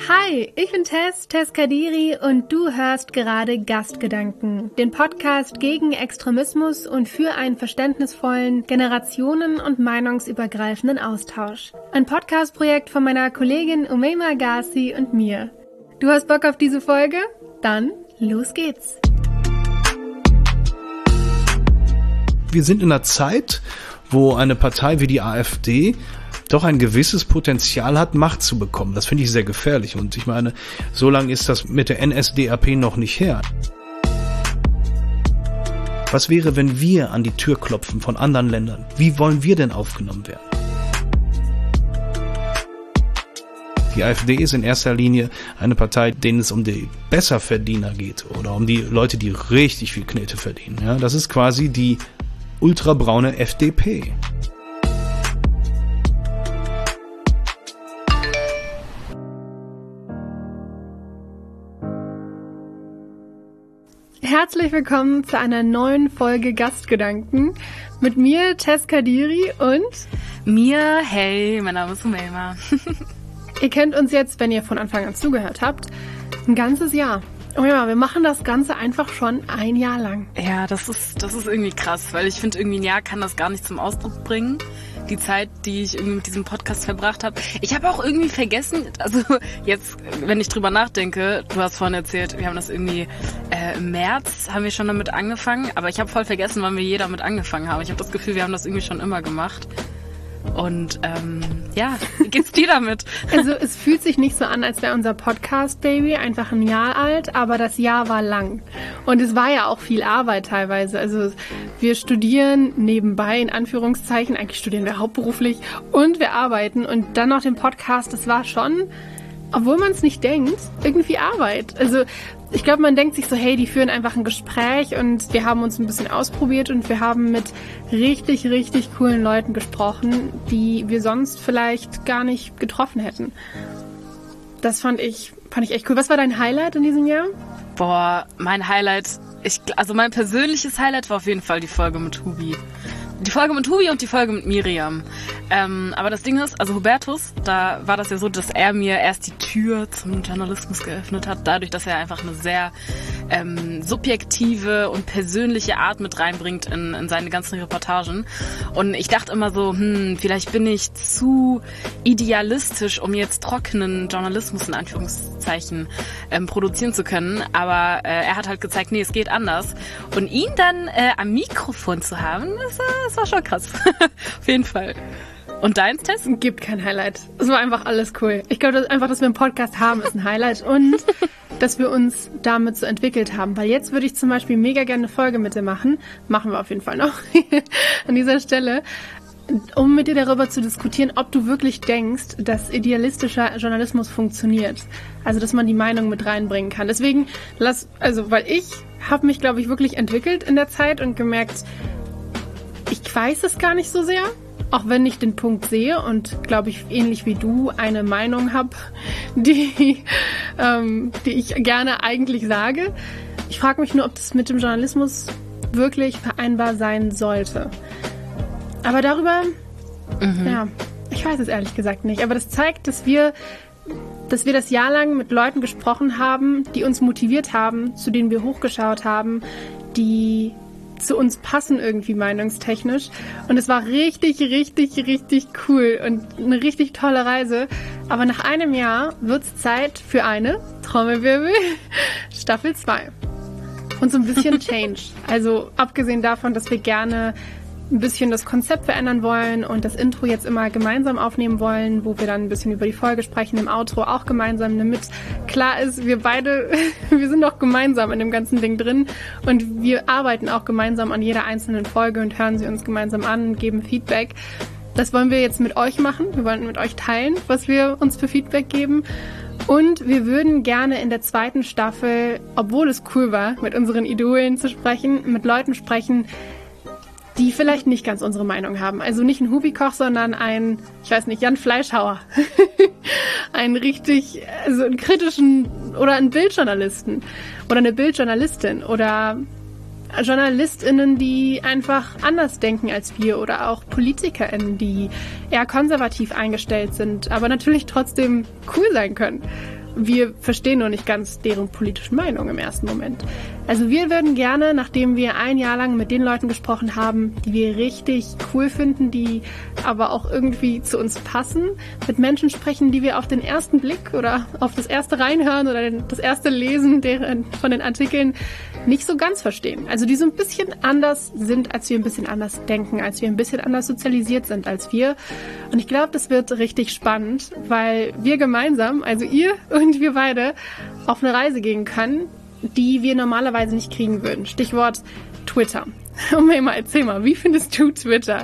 Hi, ich bin Tess Kadiri und du hörst gerade Gastgedanken, den Podcast gegen Extremismus und für einen verständnisvollen, generationen- und meinungsübergreifenden Austausch. Ein Podcast-Projekt von meiner Kollegin Umeima Agassi und mir. Du hast Bock auf diese Folge? Dann los geht's! Wir sind in einer Zeit, wo eine Partei wie die AfD doch ein gewisses Potenzial hat, Macht zu bekommen. Das finde ich sehr gefährlich. Und ich meine, so lange ist das mit der NSDAP noch nicht her. Was wäre, wenn wir an die Tür klopfen von anderen Ländern? Wie wollen wir denn aufgenommen werden? Die AfD ist in erster Linie eine Partei, denen es um die Besserverdiener geht oder um die Leute, die richtig viel Knete verdienen. Ja, das ist quasi die ultrabraune FDP. Herzlich willkommen zu einer neuen Folge Gastgedanken mit mir, Tess Kadiri, und mir, hey, mein Name ist Umeima. Ihr kennt uns jetzt, wenn ihr von Anfang an zugehört habt, ein ganzes Jahr. Oh ja, wir machen das Ganze einfach schon ein Jahr lang. Ja, das ist irgendwie krass, weil ich finde, irgendwie ein Jahr kann das gar nicht zum Ausdruck bringen. Die Zeit, die ich irgendwie mit diesem Podcast verbracht habe. Ich habe auch irgendwie vergessen, also jetzt, wenn ich drüber nachdenke, du hast vorhin erzählt, wir haben das irgendwie im März haben wir schon damit angefangen, aber ich habe voll vergessen, wann wir je damit angefangen haben. Ich habe das Gefühl, wir haben das irgendwie schon immer gemacht. Und ja, wie geht's dir damit? Also es fühlt sich nicht so an, als wäre unser Podcast-Baby einfach ein Jahr alt, aber das Jahr war lang. Und es war ja auch viel Arbeit teilweise. Also wir studieren nebenbei, in Anführungszeichen, eigentlich studieren wir hauptberuflich und wir arbeiten. Und dann noch den Podcast, das war schon, obwohl man es nicht denkt, irgendwie Arbeit. Also ich glaube, man denkt sich so, hey, die führen einfach ein Gespräch und wir haben uns ein bisschen ausprobiert und wir haben mit richtig, richtig coolen Leuten gesprochen, die wir sonst vielleicht gar nicht getroffen hätten. Das fand ich echt cool. Was war dein Highlight in diesem Jahr? Boah, mein Highlight, also mein persönliches Highlight war auf jeden Fall die Folge mit Hubi. Die Folge mit Hubi und die Folge mit Miriam. Aber das Ding ist, also Hubertus, da war das ja so, dass er mir erst die Tür zum Journalismus geöffnet hat, dadurch, dass er einfach eine sehr subjektive und persönliche Art mit reinbringt in seine ganzen Reportagen. Und ich dachte immer so, vielleicht bin ich zu idealistisch, um jetzt trockenen Journalismus in Anführungszeichen produzieren zu können. Aber er hat halt gezeigt, nee, es geht anders. Und ihn dann am Mikrofon zu haben, das war schon krass. Auf jeden Fall. Und deins, Tess? Gibt kein Highlight. Es war einfach alles cool. Ich glaube, dass wir einen Podcast haben, ist ein Highlight. Und dass wir uns damit so entwickelt haben. Weil jetzt würde ich zum Beispiel mega gerne eine Folge mit dir machen. Machen wir auf jeden Fall noch an dieser Stelle. Um mit dir darüber zu diskutieren, ob du wirklich denkst, dass idealistischer Journalismus funktioniert. Also, dass man die Meinung mit reinbringen kann. Deswegen, weil ich habe mich, glaube ich, wirklich entwickelt in der Zeit und gemerkt, ich weiß es gar nicht so sehr, auch wenn ich den Punkt sehe und, glaube ich, ähnlich wie du eine Meinung habe, die ich gerne eigentlich sage. Ich frage mich nur, ob das mit dem Journalismus wirklich vereinbar sein sollte. Aber darüber, ja, ich weiß es ehrlich gesagt nicht. Aber das zeigt, dass wir das Jahr lang mit Leuten gesprochen haben, die uns motiviert haben, zu denen wir hochgeschaut haben, die zu uns passen irgendwie meinungstechnisch. Und es war richtig, richtig, richtig cool und eine richtig tolle Reise. Aber nach einem Jahr wird es Zeit für eine, Trommelwirbel, Staffel 2. Und so ein bisschen Change. Also abgesehen davon, dass wir gerne ein bisschen das Konzept verändern wollen und das Intro jetzt immer gemeinsam aufnehmen wollen, wo wir dann ein bisschen über die Folge sprechen, im Outro auch gemeinsam, damit klar ist, wir sind auch gemeinsam in dem ganzen Ding drin und wir arbeiten auch gemeinsam an jeder einzelnen Folge und hören sie uns gemeinsam an und geben Feedback. Das wollen wir jetzt mit euch machen. Wir wollen mit euch teilen, was wir uns für Feedback geben. Und wir würden gerne in der zweiten Staffel, obwohl es cool war, mit unseren Idolen zu sprechen, mit Leuten sprechen, die vielleicht nicht ganz unsere Meinung haben. Also nicht ein Hubikoch, sondern Jan Fleischhauer. Einen kritischen oder einen Bildjournalisten oder eine Bildjournalistin oder JournalistInnen, die einfach anders denken als wir oder auch PolitikerInnen, die eher konservativ eingestellt sind, aber natürlich trotzdem cool sein können. wir verstehen noch nicht ganz deren politischen Meinung im ersten Moment. Also wir würden gerne, nachdem wir ein Jahr lang mit den Leuten gesprochen haben, die wir richtig cool finden, die aber auch irgendwie zu uns passen, mit Menschen sprechen, die wir auf den ersten Blick oder auf das erste Reinhören oder das erste Lesen von den Artikeln nicht so ganz verstehen. Also die so ein bisschen anders sind, als wir ein bisschen anders denken, als wir ein bisschen anders sozialisiert sind als wir. Und ich glaube, das wird richtig spannend, weil wir gemeinsam, also ihr und wir beide, auf eine Reise gehen können, die wir normalerweise nicht kriegen würden. Stichwort Twitter. Und Emma, erzähl mal, wie findest du Twitter?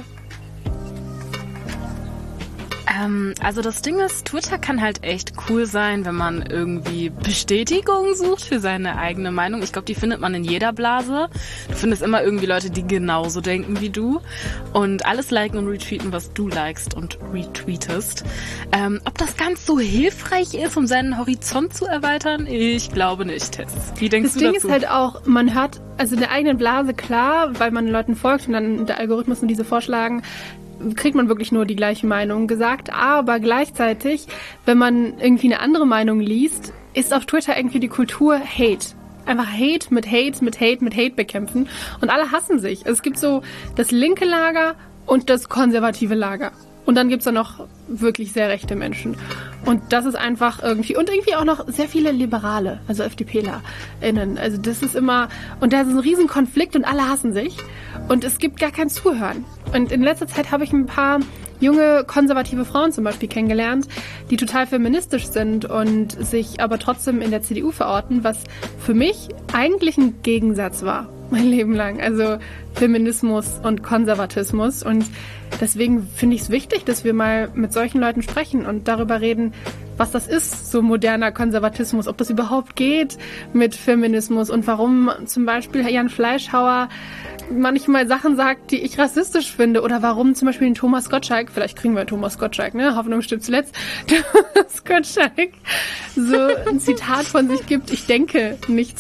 Also das Ding ist, Twitter kann halt echt cool sein, wenn man irgendwie Bestätigung sucht für seine eigene Meinung. Ich glaube, die findet man in jeder Blase. Du findest immer irgendwie Leute, die genauso denken wie du und alles liken und retweeten, was du likest und retweetest. Ob das ganz so hilfreich ist, um seinen Horizont zu erweitern? Ich glaube nicht, Tess. Wie denkst du dazu? Das Ding ist halt auch, man hört also in der eigenen Blase klar, weil man Leuten folgt und dann der Algorithmus und diese vorschlagen, kriegt man wirklich nur die gleiche Meinung gesagt, aber gleichzeitig, wenn man irgendwie eine andere Meinung liest, ist auf Twitter irgendwie die Kultur Hate. Einfach Hate mit Hate mit Hate mit Hate bekämpfen und alle hassen sich. Es gibt so das linke Lager und das konservative Lager. Und dann gibt's da noch wirklich sehr rechte Menschen. Und das ist einfach irgendwie, und irgendwie auch noch sehr viele Liberale, also FDPlerInnen. Also das ist immer, und da ist ein riesen Konflikt und alle hassen sich. Und es gibt gar kein Zuhören. Und in letzter Zeit habe ich ein paar junge konservative Frauen zum Beispiel kennengelernt, die total feministisch sind und sich aber trotzdem in der CDU verorten, was für mich eigentlich ein Gegensatz war, mein Leben lang. Also Feminismus und Konservatismus. Und deswegen finde ich es wichtig, dass wir mal mit solchen Leuten sprechen und darüber reden, was das ist, so moderner Konservatismus, ob das überhaupt geht mit Feminismus und warum zum Beispiel Jan Fleischhauer manchmal Sachen sagt, die ich rassistisch finde, oder warum zum Beispiel ein Thomas Gottschalk, vielleicht kriegen wir Thomas Gottschalk, ne? Hoffnung stirbt zuletzt, Thomas Gottschalk so ein Zitat von sich gibt, ich rede,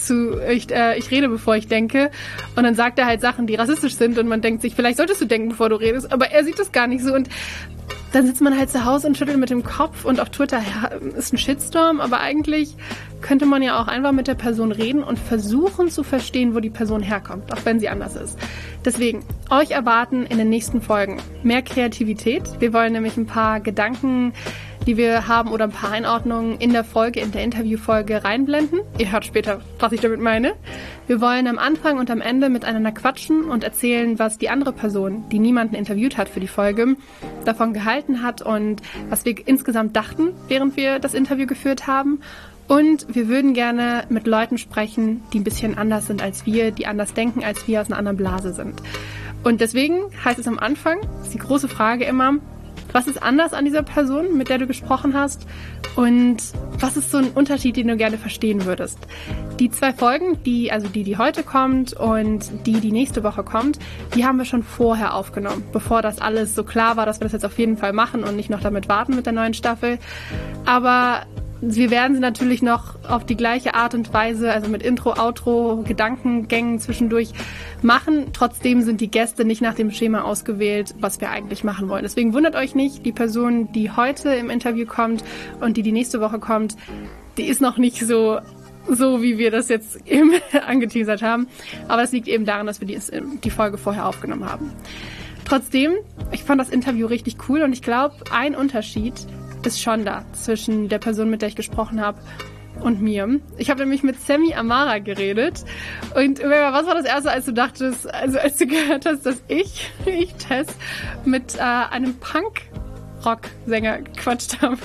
bevor ich denke, und dann sagt er halt Sachen, die rassistisch sind und man denkt sich, vielleicht solltest du denken, bevor du redest, aber er sieht das gar nicht so und dann sitzt man halt zu Hause und schüttelt mit dem Kopf und auf Twitter ist ein Shitstorm, aber eigentlich könnte man ja auch einfach mit der Person reden und versuchen zu verstehen, wo die Person herkommt, auch wenn sie anders ist. Deswegen, euch erwarten in den nächsten Folgen mehr Kreativität. Wir wollen nämlich ein paar Gedanken, die wir haben oder ein paar Einordnungen in der Interviewfolge reinblenden. Ihr hört später, was ich damit meine. Wir wollen am Anfang und am Ende miteinander quatschen und erzählen, was die andere Person, die niemanden interviewt hat für die Folge, davon gehalten hat und was wir insgesamt dachten, während wir das Interview geführt haben. Und wir würden gerne mit Leuten sprechen, die ein bisschen anders sind als wir, die anders denken, als wir aus einer anderen Blase sind. Und deswegen heißt es am Anfang, ist die große Frage immer, was ist anders an dieser Person, mit der du gesprochen hast? Und was ist so ein Unterschied, den du gerne verstehen würdest? Die 2 Folgen, die heute kommt und die nächste Woche kommt, die haben wir schon vorher aufgenommen, bevor das alles so klar war, dass wir das jetzt auf jeden Fall machen und nicht noch damit warten mit der neuen Staffel. Aber wir werden sie natürlich noch auf die gleiche Art und Weise, also mit Intro, Outro, Gedankengängen zwischendurch machen. Trotzdem sind die Gäste nicht nach dem Schema ausgewählt, was wir eigentlich machen wollen. Deswegen wundert euch nicht, die Person, die heute im Interview kommt und die nächste Woche kommt, die ist noch nicht so wie wir das jetzt eben angeteasert haben. Aber es liegt eben daran, dass wir die Folge vorher aufgenommen haben. Trotzdem, ich fand das Interview richtig cool und ich glaube, ein Unterschied ist schon da zwischen der Person, mit der ich gesprochen habe, und mir. Ich habe nämlich mit Sammy Amara geredet. Und was war das Erste, als du dachtest, also als du gehört hast, dass ich Tess, mit einem Punk-Rock-Sänger gequatscht habe?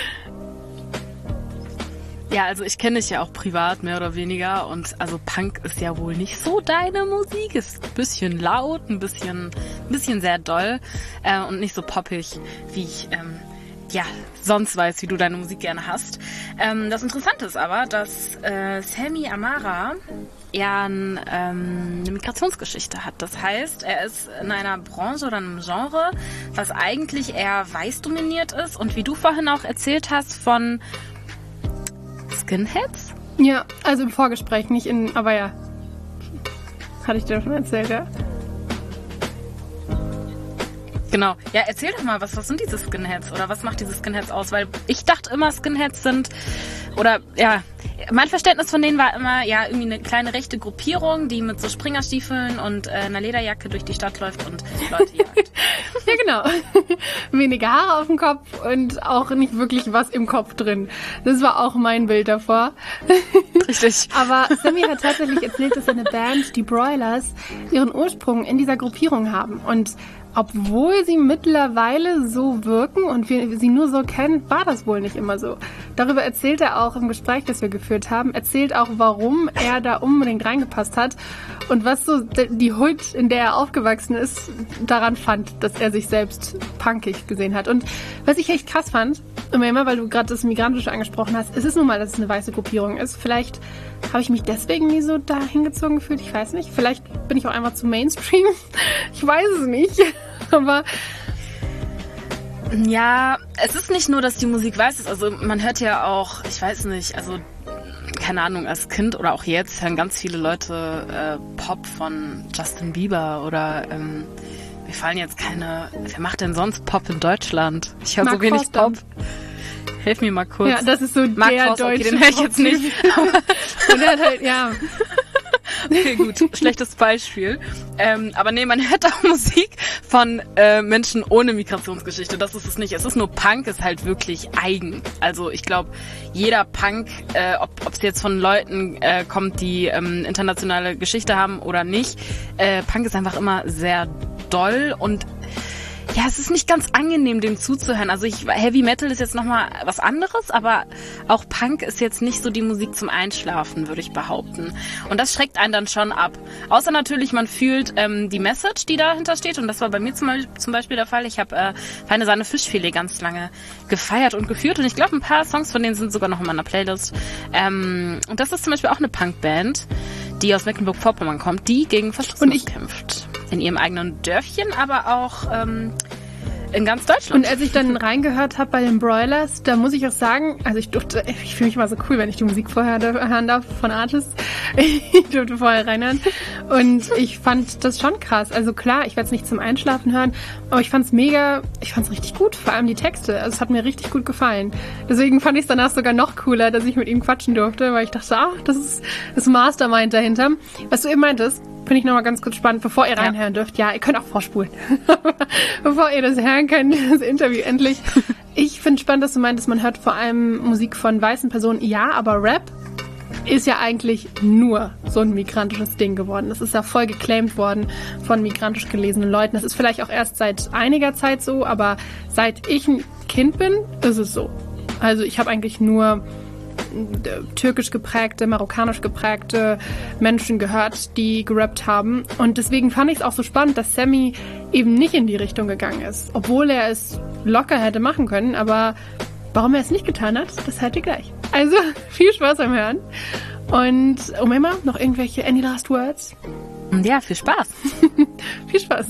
Ja, also ich kenne dich ja auch privat, mehr oder weniger. Und also Punk ist ja wohl nicht so deine Musik. Ist ein bisschen laut, ein bisschen sehr doll und nicht so poppig, wie ich sonst weiß, wie du deine Musik gerne hast. Das Interessante ist aber, dass Sammy Amara ja eine Migrationsgeschichte hat. Das heißt, er ist in einer Branche oder einem Genre, was eigentlich eher weiß dominiert ist. Und wie du vorhin auch erzählt hast von Skinheads? Ja, also im Vorgespräch, aber ja. Hatte ich dir schon erzählt, ja? Genau. Ja, erzähl doch mal, was sind diese Skinheads oder was macht diese Skinheads aus? Weil ich dachte immer, Skinheads sind, oder ja, mein Verständnis von denen war immer, ja, irgendwie eine kleine rechte Gruppierung, die mit so Springerstiefeln und einer Lederjacke durch die Stadt läuft und Leute jagt. Ja, genau. Wenige Haare auf dem Kopf und auch nicht wirklich was im Kopf drin. Das war auch mein Bild davor. Richtig. Aber Sammy hat tatsächlich erzählt, dass seine Band, die Broilers, ihren Ursprung in dieser Gruppierung haben. Und obwohl sie mittlerweile so wirken und wir sie nur so kennen, war das wohl nicht immer so. Darüber erzählt er auch im Gespräch, das wir geführt haben, erzählt auch, warum er da unbedingt reingepasst hat und was so die Hood, in der er aufgewachsen ist, daran fand, dass er sich selbst punkig gesehen hat. Und was ich echt krass fand, immer weil du gerade das Migrantische angesprochen hast, es ist nun mal, dass es eine weiße Gruppierung ist. Vielleicht habe ich mich deswegen nie so da hingezogen gefühlt, ich weiß nicht. Vielleicht bin ich auch einfach zu Mainstream. Ich weiß es nicht. Aber ja, es ist nicht nur, dass die Musik weiß ist. Also man hört ja auch, ich weiß nicht, also keine Ahnung, als Kind oder auch jetzt hören ganz viele Leute Pop von Justin Bieber oder mir fallen jetzt keine, wer macht denn sonst Pop in Deutschland? Ich höre so wenig Pop. Helf mir mal kurz. Ja, das ist so Mark der Forster, deutsche okay, den höre ich jetzt nicht. Und er hat halt, ja. Okay, gut. Schlechtes Beispiel. Aber nee, man hört auch Musik von Menschen ohne Migrationsgeschichte. Das ist es nicht. Es ist nur Punk, ist halt wirklich eigen. Also ich glaube, jeder Punk, ob es jetzt von Leuten kommt, die internationale Geschichte haben oder nicht, Punk ist einfach immer sehr doll und ja, es ist nicht ganz angenehm, dem zuzuhören. Also Heavy Metal ist jetzt nochmal was anderes, aber auch Punk ist jetzt nicht so die Musik zum Einschlafen, würde ich behaupten. Und das schreckt einen dann schon ab. Außer natürlich, man fühlt die Message, die dahinter steht. Und das war bei mir zum Beispiel der Fall. Ich habe Feine Sahne Fischfilet ganz lange gefeiert und geführt. Und ich glaube, ein paar Songs von denen sind sogar noch in meiner Playlist. Und das ist zum Beispiel auch eine Punkband, die aus Mecklenburg-Vorpommern kommt, die gegen Faschismus kämpft. In ihrem eigenen Dörfchen, aber auch in ganz Deutschland. Und als ich dann reingehört habe bei den Broilers, da muss ich auch sagen, also ich fühle mich immer so cool, wenn ich die Musik vorher hören darf von Artists. Ich durfte vorher reinhören. Und ich fand das schon krass. Also klar, ich werde es nicht zum Einschlafen hören, aber ich fand es richtig gut, vor allem die Texte. Also es hat mir richtig gut gefallen. Deswegen fand ich es danach sogar noch cooler, dass ich mit ihm quatschen durfte, weil ich dachte, das ist das Mastermind dahinter. Was du eben meintest, finde ich nochmal ganz kurz spannend, bevor ihr reinhören dürft. Ja, ihr könnt auch vorspulen. Bevor ihr das hören könnt, das Interview endlich. Ich finde spannend, dass du meintest, man hört vor allem Musik von weißen Personen. Ja, aber Rap ist ja eigentlich nur so ein migrantisches Ding geworden. Das ist ja voll geclaimt worden von migrantisch gelesenen Leuten. Das ist vielleicht auch erst seit einiger Zeit so, aber seit ich ein Kind bin, ist es so. Also ich habe eigentlich nur türkisch geprägte, marokkanisch geprägte Menschen gehört, die gerappt haben. Und deswegen fand ich es auch so spannend, dass Sammy eben nicht in die Richtung gegangen ist. Obwohl er es locker hätte machen können, aber warum er es nicht getan hat, das hört ihr gleich. Also, viel Spaß beim Hören. Und immer noch irgendwelche any last words? Ja, viel Spaß. Viel Spaß.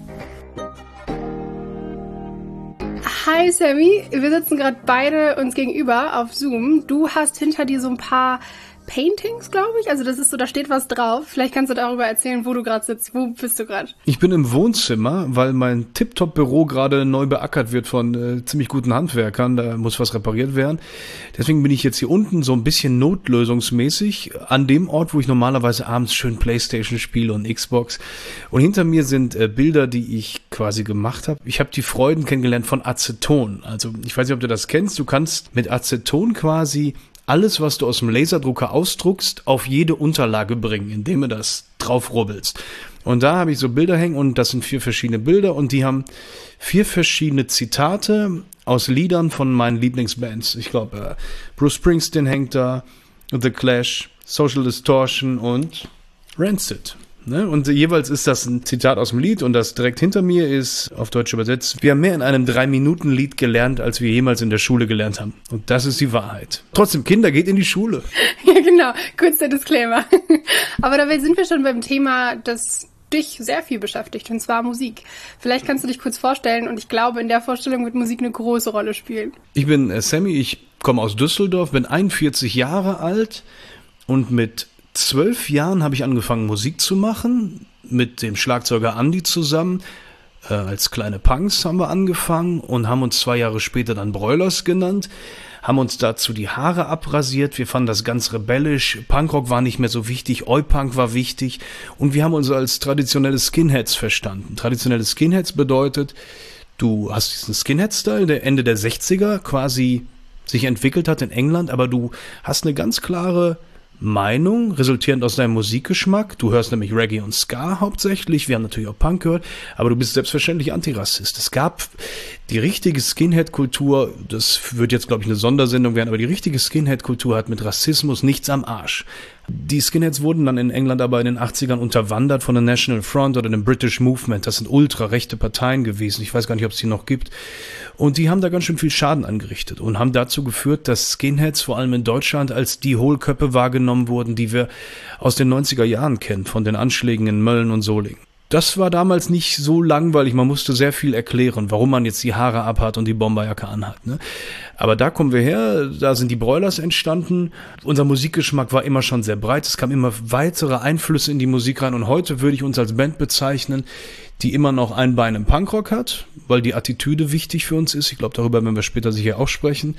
Hi Sammy, wir sitzen gerade beide uns gegenüber auf Zoom. Du hast hinter dir so ein paar Paintings, glaube ich. Also das ist so, da steht was drauf. Vielleicht kannst du darüber erzählen, wo du gerade sitzt. Wo bist du gerade? Ich bin im Wohnzimmer, weil mein Tip-Top-Büro gerade neu beackert wird von ziemlich guten Handwerkern. Da muss was repariert werden. Deswegen bin ich jetzt hier unten so ein bisschen notlösungsmäßig an dem Ort, wo ich normalerweise abends schön Playstation spiele und Xbox. Und hinter mir sind Bilder, die ich quasi gemacht habe. Ich habe die Freuden kennengelernt von Aceton. Also ich weiß nicht, ob du das kennst. Du kannst mit Aceton quasi alles, was du aus dem Laserdrucker ausdruckst, auf jede Unterlage bringen, indem du das drauf rubbelst. Und da habe ich so Bilder hängen und das sind 4 verschiedene Bilder und die haben 4 verschiedene Zitate aus Liedern von meinen Lieblingsbands. Ich glaube, Bruce Springsteen hängt da, The Clash, Social Distortion und Rancid. Ne? Und jeweils ist das ein Zitat aus dem Lied und das direkt hinter mir ist, auf Deutsch übersetzt, wir haben mehr in einem 3-Minuten-Lied gelernt, als wir jemals in der Schule gelernt haben. Und das ist die Wahrheit. Trotzdem, Kinder, geht in die Schule. Ja, genau. Kurz der Disclaimer. Aber dabei sind wir schon beim Thema, das dich sehr viel beschäftigt, und zwar Musik. Vielleicht kannst du dich kurz vorstellen und ich glaube, in der Vorstellung wird Musik eine große Rolle spielen. Ich bin Sammy, ich komme aus Düsseldorf, bin 41 Jahre alt und mit 12 Jahren habe ich angefangen, Musik zu machen, mit dem Schlagzeuger Andi zusammen. Als kleine Punks haben wir angefangen und haben uns 2 Jahre später dann Broilers genannt, haben uns dazu die Haare abrasiert, wir fanden das ganz rebellisch, Punkrock war nicht mehr so wichtig, Oi-Punk war wichtig und wir haben uns als traditionelle Skinheads verstanden. Traditionelle Skinheads bedeutet, du hast diesen Skinhead-Style, der Ende der 60er quasi sich entwickelt hat in England, aber du hast eine ganz klare Meinung, resultierend aus deinem Musikgeschmack. Du hörst nämlich Reggae und Ska hauptsächlich, wir haben natürlich auch Punk gehört, aber du bist selbstverständlich Antirassist. Es gab die richtige Skinhead-Kultur, das wird jetzt, glaube ich, eine Sondersendung werden, aber die richtige Skinhead-Kultur hat mit Rassismus nichts am Arsch. Die Skinheads wurden dann in England aber in den 80ern unterwandert von der National Front oder dem British Movement. Das sind ultra-rechte Parteien gewesen. Ich weiß gar nicht, ob es die noch gibt. Und die haben da ganz schön viel Schaden angerichtet und haben dazu geführt, dass Skinheads vor allem in Deutschland als die Hohlköpfe wahrgenommen wurden, die wir aus den 90er Jahren kennen, von den Anschlägen in Mölln und Solingen. Das war damals nicht so langweilig, man musste sehr viel erklären, warum man jetzt die Haare abhat und die Bomberjacke anhat, ne? Aber da kommen wir her, da sind die Broilers entstanden, unser Musikgeschmack war immer schon sehr breit, es kamen immer weitere Einflüsse in die Musik rein und heute würde ich uns als Band bezeichnen, die immer noch ein Bein im Punkrock hat, weil die Attitüde wichtig für uns ist. Ich glaube, darüber werden wir später sicher auch sprechen.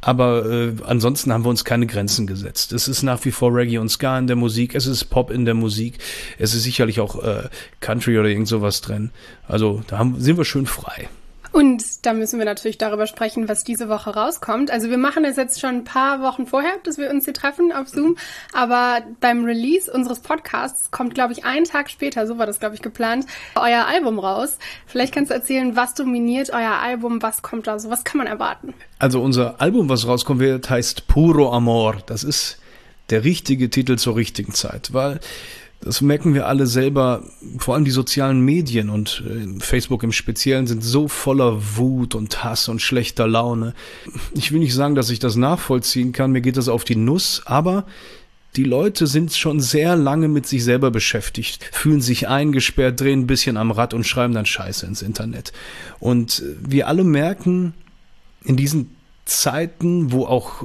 Aber ansonsten haben wir uns keine Grenzen gesetzt. Es ist nach wie vor Reggae und Ska in der Musik, es ist Pop in der Musik, es ist sicherlich auch Country oder irgend sowas drin. Also da sind wir schön frei. Und da müssen wir natürlich darüber sprechen, was diese Woche rauskommt. Also wir machen es jetzt schon ein paar Wochen vorher, dass wir uns hier treffen auf Zoom. Aber beim Release unseres Podcasts kommt, glaube ich, einen Tag später, so war das, glaube ich, geplant, euer Album raus. Vielleicht kannst du erzählen, was dominiert euer Album, was kommt da so, was kann man erwarten? Also unser Album, was rauskommt wird, heißt Puro Amor. Das ist der richtige Titel zur richtigen Zeit, weil das merken wir alle selber, vor allem die sozialen Medien und Facebook im Speziellen sind so voller Wut und Hass und schlechter Laune. Ich will nicht sagen, dass ich das nachvollziehen kann, mir geht das auf die Nuss, aber die Leute sind schon sehr lange mit sich selber beschäftigt, fühlen sich eingesperrt, drehen ein bisschen am Rad und schreiben dann Scheiße ins Internet. Und wir alle merken in diesen Zeiten, wo auch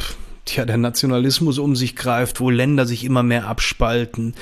der Nationalismus um sich greift, wo Länder sich immer mehr abspalten.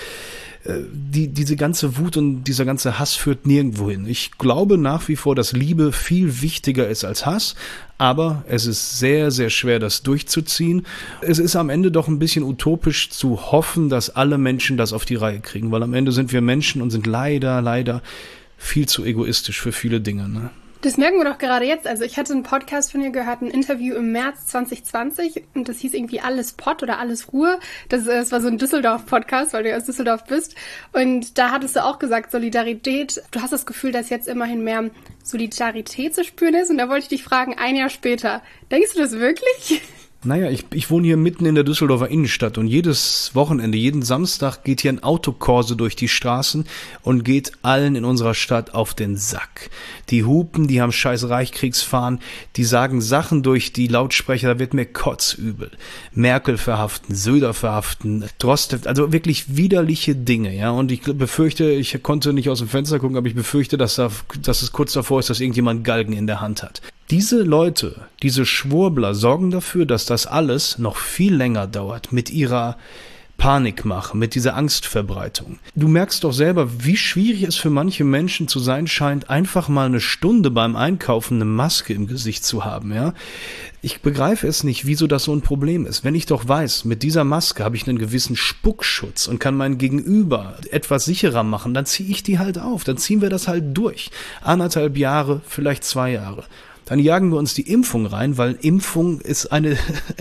Diese ganze Wut und dieser ganze Hass führt nirgendwo hin. Ich glaube nach wie vor, dass Liebe viel wichtiger ist als Hass, aber es ist sehr, sehr schwer, das durchzuziehen. Es ist am Ende doch ein bisschen utopisch zu hoffen, dass alle Menschen das auf die Reihe kriegen, weil am Ende sind wir Menschen und sind leider viel zu egoistisch für viele Dinge, ne? Das merken wir doch gerade jetzt. Also ich hatte einen Podcast von dir gehört, ein Interview im März 2020 und das hieß irgendwie Alles Pott oder Alles Ruhe. Das war so ein Düsseldorf-Podcast, weil du aus Düsseldorf bist. Und da hattest du auch gesagt, Solidarität. Du hast das Gefühl, dass jetzt immerhin mehr Solidarität zu spüren ist. Und da wollte ich dich fragen, ein Jahr später, denkst du das wirklich? Naja, ich wohne hier mitten in der Düsseldorfer Innenstadt und jedes Wochenende, jeden Samstag geht hier ein Autokorso durch die Straßen und geht allen in unserer Stadt auf den Sack. Die hupen, die haben scheiß Reichskriegsfahnen, die sagen Sachen durch die Lautsprecher, da wird mir kotzübel. Merkel verhaften, Söder verhaften, Droste, also wirklich widerliche Dinge, ja. Und ich befürchte, ich konnte nicht aus dem Fenster gucken, aber ich befürchte, dass es kurz davor ist, dass irgendjemand Galgen in der Hand hat. Diese Leute, diese Schwurbler sorgen dafür, dass das alles noch viel länger dauert mit ihrer Panikmache, mit dieser Angstverbreitung. Du merkst doch selber, wie schwierig es für manche Menschen zu sein scheint, einfach mal eine Stunde beim Einkaufen eine Maske im Gesicht zu haben, ja. Ich begreife es nicht, wieso das so ein Problem ist. Wenn ich doch weiß, mit dieser Maske habe ich einen gewissen Spuckschutz und kann mein Gegenüber etwas sicherer machen, dann ziehe ich die halt auf, dann ziehen wir das halt durch. 1,5 Jahre, vielleicht 2 Jahre. Dann jagen wir uns die Impfung rein, weil Impfen ist eine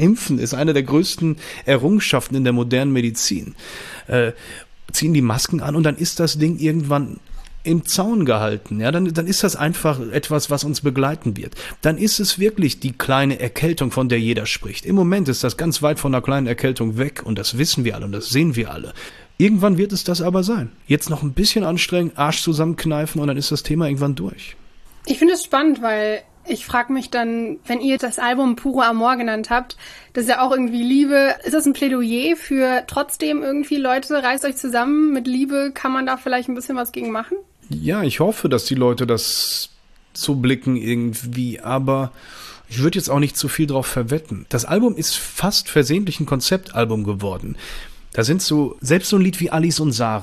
der größten Errungenschaften in der modernen Medizin. Ziehen die Masken an und dann ist das Ding irgendwann im Zaun gehalten. Ja, dann ist das einfach etwas, was uns begleiten wird. Dann ist es wirklich die kleine Erkältung, von der jeder spricht. Im Moment ist das ganz weit von einer kleinen Erkältung weg und das wissen wir alle und das sehen wir alle. Irgendwann wird es das aber sein. Jetzt noch ein bisschen anstrengen, Arsch zusammenkneifen und dann ist das Thema irgendwann durch. Ich finde es spannend, weil ich frage mich dann, wenn ihr das Album Puro Amor genannt habt, das ist ja auch irgendwie Liebe. Ist das ein Plädoyer für trotzdem irgendwie, Leute, reißt euch zusammen, mit Liebe kann man da vielleicht ein bisschen was gegen machen? Ja, ich hoffe, dass die Leute das so blicken irgendwie, aber ich würde jetzt auch nicht zu viel drauf verwetten. Das Album ist fast versehentlich ein Konzeptalbum geworden. Da sind selbst so ein Lied wie Alice und Sarah,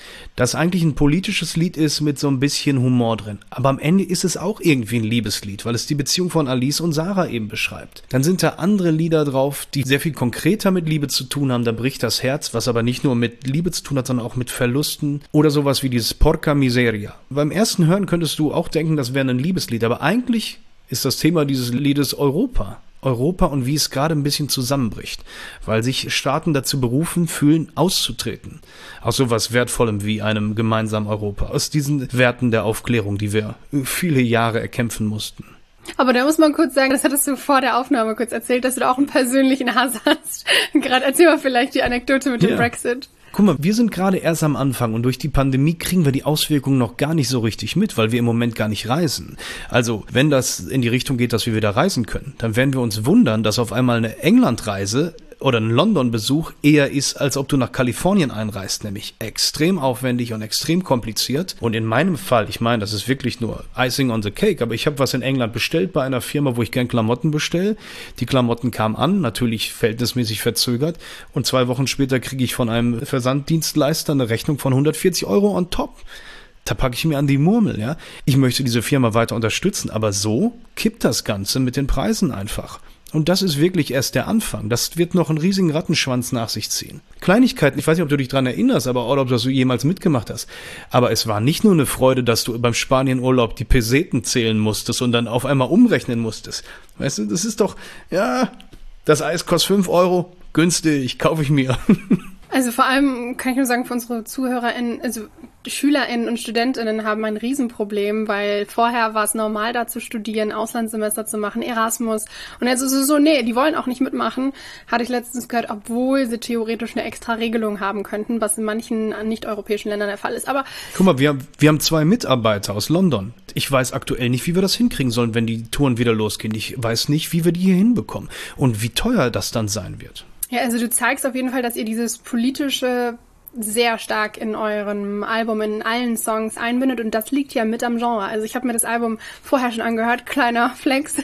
das eigentlich ein politisches Lied ist mit so ein bisschen Humor drin. Aber am Ende ist es auch irgendwie ein Liebeslied, weil es die Beziehung von Alice und Sarah eben beschreibt. Dann sind da andere Lieder drauf, die sehr viel konkreter mit Liebe zu tun haben. Da bricht das Herz, was aber nicht nur mit Liebe zu tun hat, sondern auch mit Verlusten. Oder sowas wie dieses Porca Miseria. Beim ersten Hören könntest du auch denken, das wäre ein Liebeslied. Aber eigentlich ist das Thema dieses Liedes Europa. Europa und wie es gerade ein bisschen zusammenbricht, weil sich Staaten dazu berufen fühlen, auszutreten aus sowas Wertvollem wie einem gemeinsamen Europa, aus diesen Werten der Aufklärung, die wir viele Jahre erkämpfen mussten. Aber da muss man kurz sagen, das hattest du vor der Aufnahme kurz erzählt, dass du da auch einen persönlichen Hass hast. Gerade erzähl mal vielleicht die Anekdote mit dem Brexit. Guck mal, wir sind gerade erst am Anfang und durch die Pandemie kriegen wir die Auswirkungen noch gar nicht so richtig mit, weil wir im Moment gar nicht reisen. Also, wenn das in die Richtung geht, dass wir wieder reisen können, dann werden wir uns wundern, dass auf einmal eine Englandreise oder ein London-Besuch eher ist, als ob du nach Kalifornien einreist, nämlich extrem aufwendig und extrem kompliziert. Und in meinem Fall, ich meine, das ist wirklich nur Icing on the Cake, aber ich habe was in England bestellt bei einer Firma, wo ich gern Klamotten bestelle. Die Klamotten kamen an, natürlich verhältnismäßig verzögert, und 2 Wochen später kriege ich von einem Versanddienstleister eine Rechnung von 140 € on top. Da packe ich mir an die Murmel, ja. Ich möchte diese Firma weiter unterstützen, aber so kippt das Ganze mit den Preisen einfach. Und das ist wirklich erst der Anfang. Das wird noch einen riesigen Rattenschwanz nach sich ziehen. Kleinigkeiten, ich weiß nicht, ob du dich dran erinnerst, oder ob du das jemals mitgemacht hast. Aber es war nicht nur eine Freude, dass du beim Spanienurlaub die Peseten zählen musstest und dann auf einmal umrechnen musstest. Weißt du, das ist doch, ja, das Eis kostet 5 €, günstig, kaufe ich mir. Also vor allem kann ich nur sagen, für unsere ZuhörerInnen, also SchülerInnen und StudentInnen haben ein Riesenproblem, weil vorher war es normal, da zu studieren, Auslandssemester zu machen, Erasmus. Und jetzt ist es so, nee, die wollen auch nicht mitmachen, hatte ich letztens gehört, obwohl sie theoretisch eine extra Regelung haben könnten, was in manchen nicht-europäischen Ländern der Fall ist. Aber guck mal, wir haben 2 Mitarbeiter aus London. Ich weiß aktuell nicht, wie wir das hinkriegen sollen, wenn die Touren wieder losgehen. Ich weiß nicht, wie wir die hier hinbekommen und wie teuer das dann sein wird. Ja, also du zeigst auf jeden Fall, dass ihr dieses politische sehr stark in eurem Album, in allen Songs einbindet, und das liegt ja mit am Genre. Also ich habe mir das Album vorher schon angehört, kleiner Flex.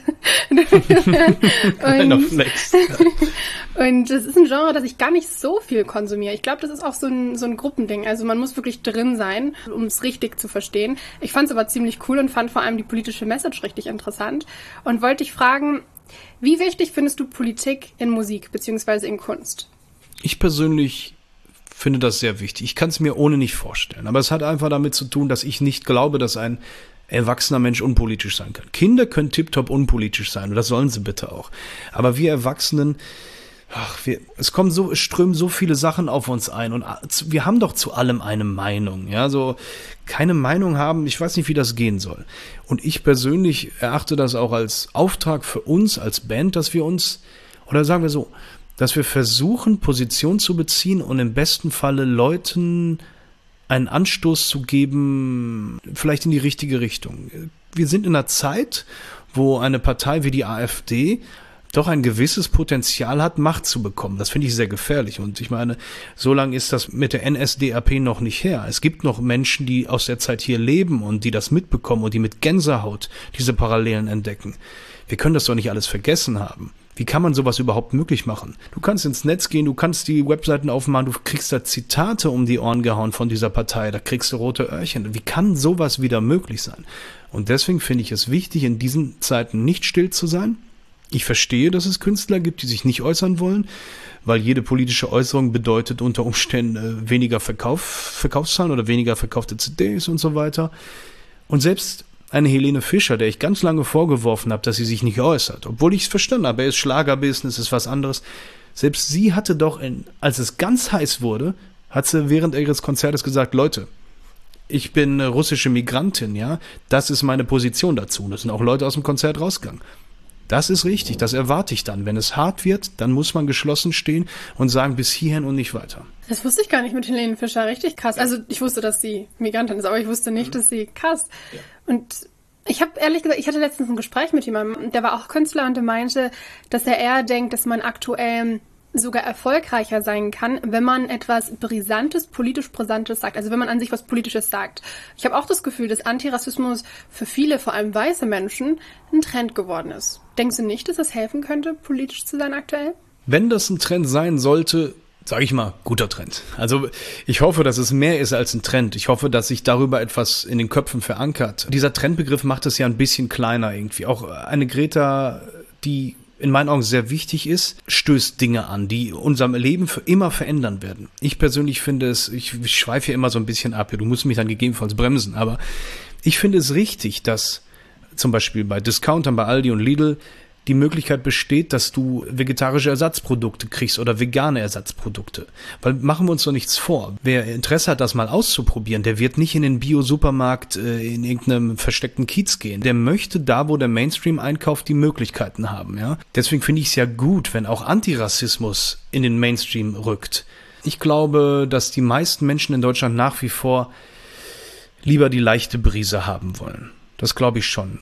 Kleiner Flex. Und das ist ein Genre, das ich gar nicht so viel konsumiere. Ich glaube, das ist auch so ein Gruppending. Also man muss wirklich drin sein, um es richtig zu verstehen. Ich fand es aber ziemlich cool und fand vor allem die politische Message richtig interessant und wollte dich fragen, wie wichtig findest du Politik in Musik bzw. in Kunst? Ich persönlich finde das sehr wichtig. Ich kann es mir ohne nicht vorstellen. Aber es hat einfach damit zu tun, dass ich nicht glaube, dass ein erwachsener Mensch unpolitisch sein kann. Kinder können tiptop unpolitisch sein und das sollen sie bitte auch. Aber wir Erwachsenen, es strömen so viele Sachen auf uns ein und wir haben doch zu allem eine Meinung, ja, so keine Meinung haben, ich weiß nicht, wie das gehen soll. Und ich persönlich erachte das auch als Auftrag für uns als Band, dass wir uns, oder sagen wir so, dass wir versuchen, Position zu beziehen und im besten Falle Leuten einen Anstoß zu geben, vielleicht in die richtige Richtung. Wir sind in einer Zeit, wo eine Partei wie die AfD doch ein gewisses Potenzial hat, Macht zu bekommen. Das finde ich sehr gefährlich. Und ich meine, so lange ist das mit der NSDAP noch nicht her. Es gibt noch Menschen, die aus der Zeit hier leben und die das mitbekommen und die mit Gänsehaut diese Parallelen entdecken. Wir können das doch nicht alles vergessen haben. Wie kann man sowas überhaupt möglich machen? Du kannst ins Netz gehen, du kannst die Webseiten aufmachen, du kriegst da Zitate um die Ohren gehauen von dieser Partei, da kriegst du rote Öhrchen. Wie kann sowas wieder möglich sein? Und deswegen finde ich es wichtig, in diesen Zeiten nicht still zu sein. Ich verstehe, dass es Künstler gibt, die sich nicht äußern wollen, weil jede politische Äußerung bedeutet unter Umständen weniger Verkaufszahlen oder weniger verkaufte CDs und so weiter. Und selbst eine Helene Fischer, der ich ganz lange vorgeworfen habe, dass sie sich nicht äußert, obwohl ich es verstanden habe, er ist Schlagerbusiness, ist was anderes. Selbst sie hatte doch, als es ganz heiß wurde, hat sie während ihres Konzertes gesagt, Leute, ich bin russische Migrantin, ja, das ist meine Position dazu. Und da sind auch Leute aus dem Konzert rausgegangen. Das ist richtig, das erwarte ich dann. Wenn es hart wird, dann muss man geschlossen stehen und sagen, bis hierhin und nicht weiter. Das wusste ich gar nicht mit Helene Fischer, richtig krass. Also ich wusste, dass sie Migrantin ist, aber ich wusste nicht, dass sie krass. Ja. Und ich habe ehrlich gesagt, ich hatte letztens ein Gespräch mit jemandem, der war auch Künstler und der meinte, dass er eher denkt, dass man aktuell sogar erfolgreicher sein kann, wenn man etwas Brisantes, politisch Brisantes sagt. Also wenn man an sich was Politisches sagt. Ich habe auch das Gefühl, dass Antirassismus für viele, vor allem weiße Menschen, ein Trend geworden ist. Denkst du nicht, dass das helfen könnte, politisch zu sein aktuell? Wenn das ein Trend sein sollte, sage ich mal, guter Trend. Also ich hoffe, dass es mehr ist als ein Trend. Ich hoffe, dass sich darüber etwas in den Köpfen verankert. Dieser Trendbegriff macht es ja ein bisschen kleiner irgendwie. Auch eine Greta, die in meinen Augen sehr wichtig ist, stößt Dinge an, die unserem Leben für immer verändern werden. Ich persönlich finde es, ich schweife hier immer so ein bisschen ab, du musst mich dann gegebenenfalls bremsen, aber ich finde es richtig, dass zum Beispiel bei Discountern, bei Aldi und Lidl die Möglichkeit besteht, dass du vegetarische Ersatzprodukte kriegst oder vegane Ersatzprodukte. Weil machen wir uns doch nichts vor. Wer Interesse hat, das mal auszuprobieren, der wird nicht in den Bio-Supermarkt in irgendeinem versteckten Kiez gehen. Der möchte da, wo der Mainstream einkauft, die Möglichkeiten haben. Ja? Deswegen finde ich es ja gut, wenn auch Antirassismus in den Mainstream rückt. Ich glaube, dass die meisten Menschen in Deutschland nach wie vor lieber die leichte Brise haben wollen. Das glaube ich schon.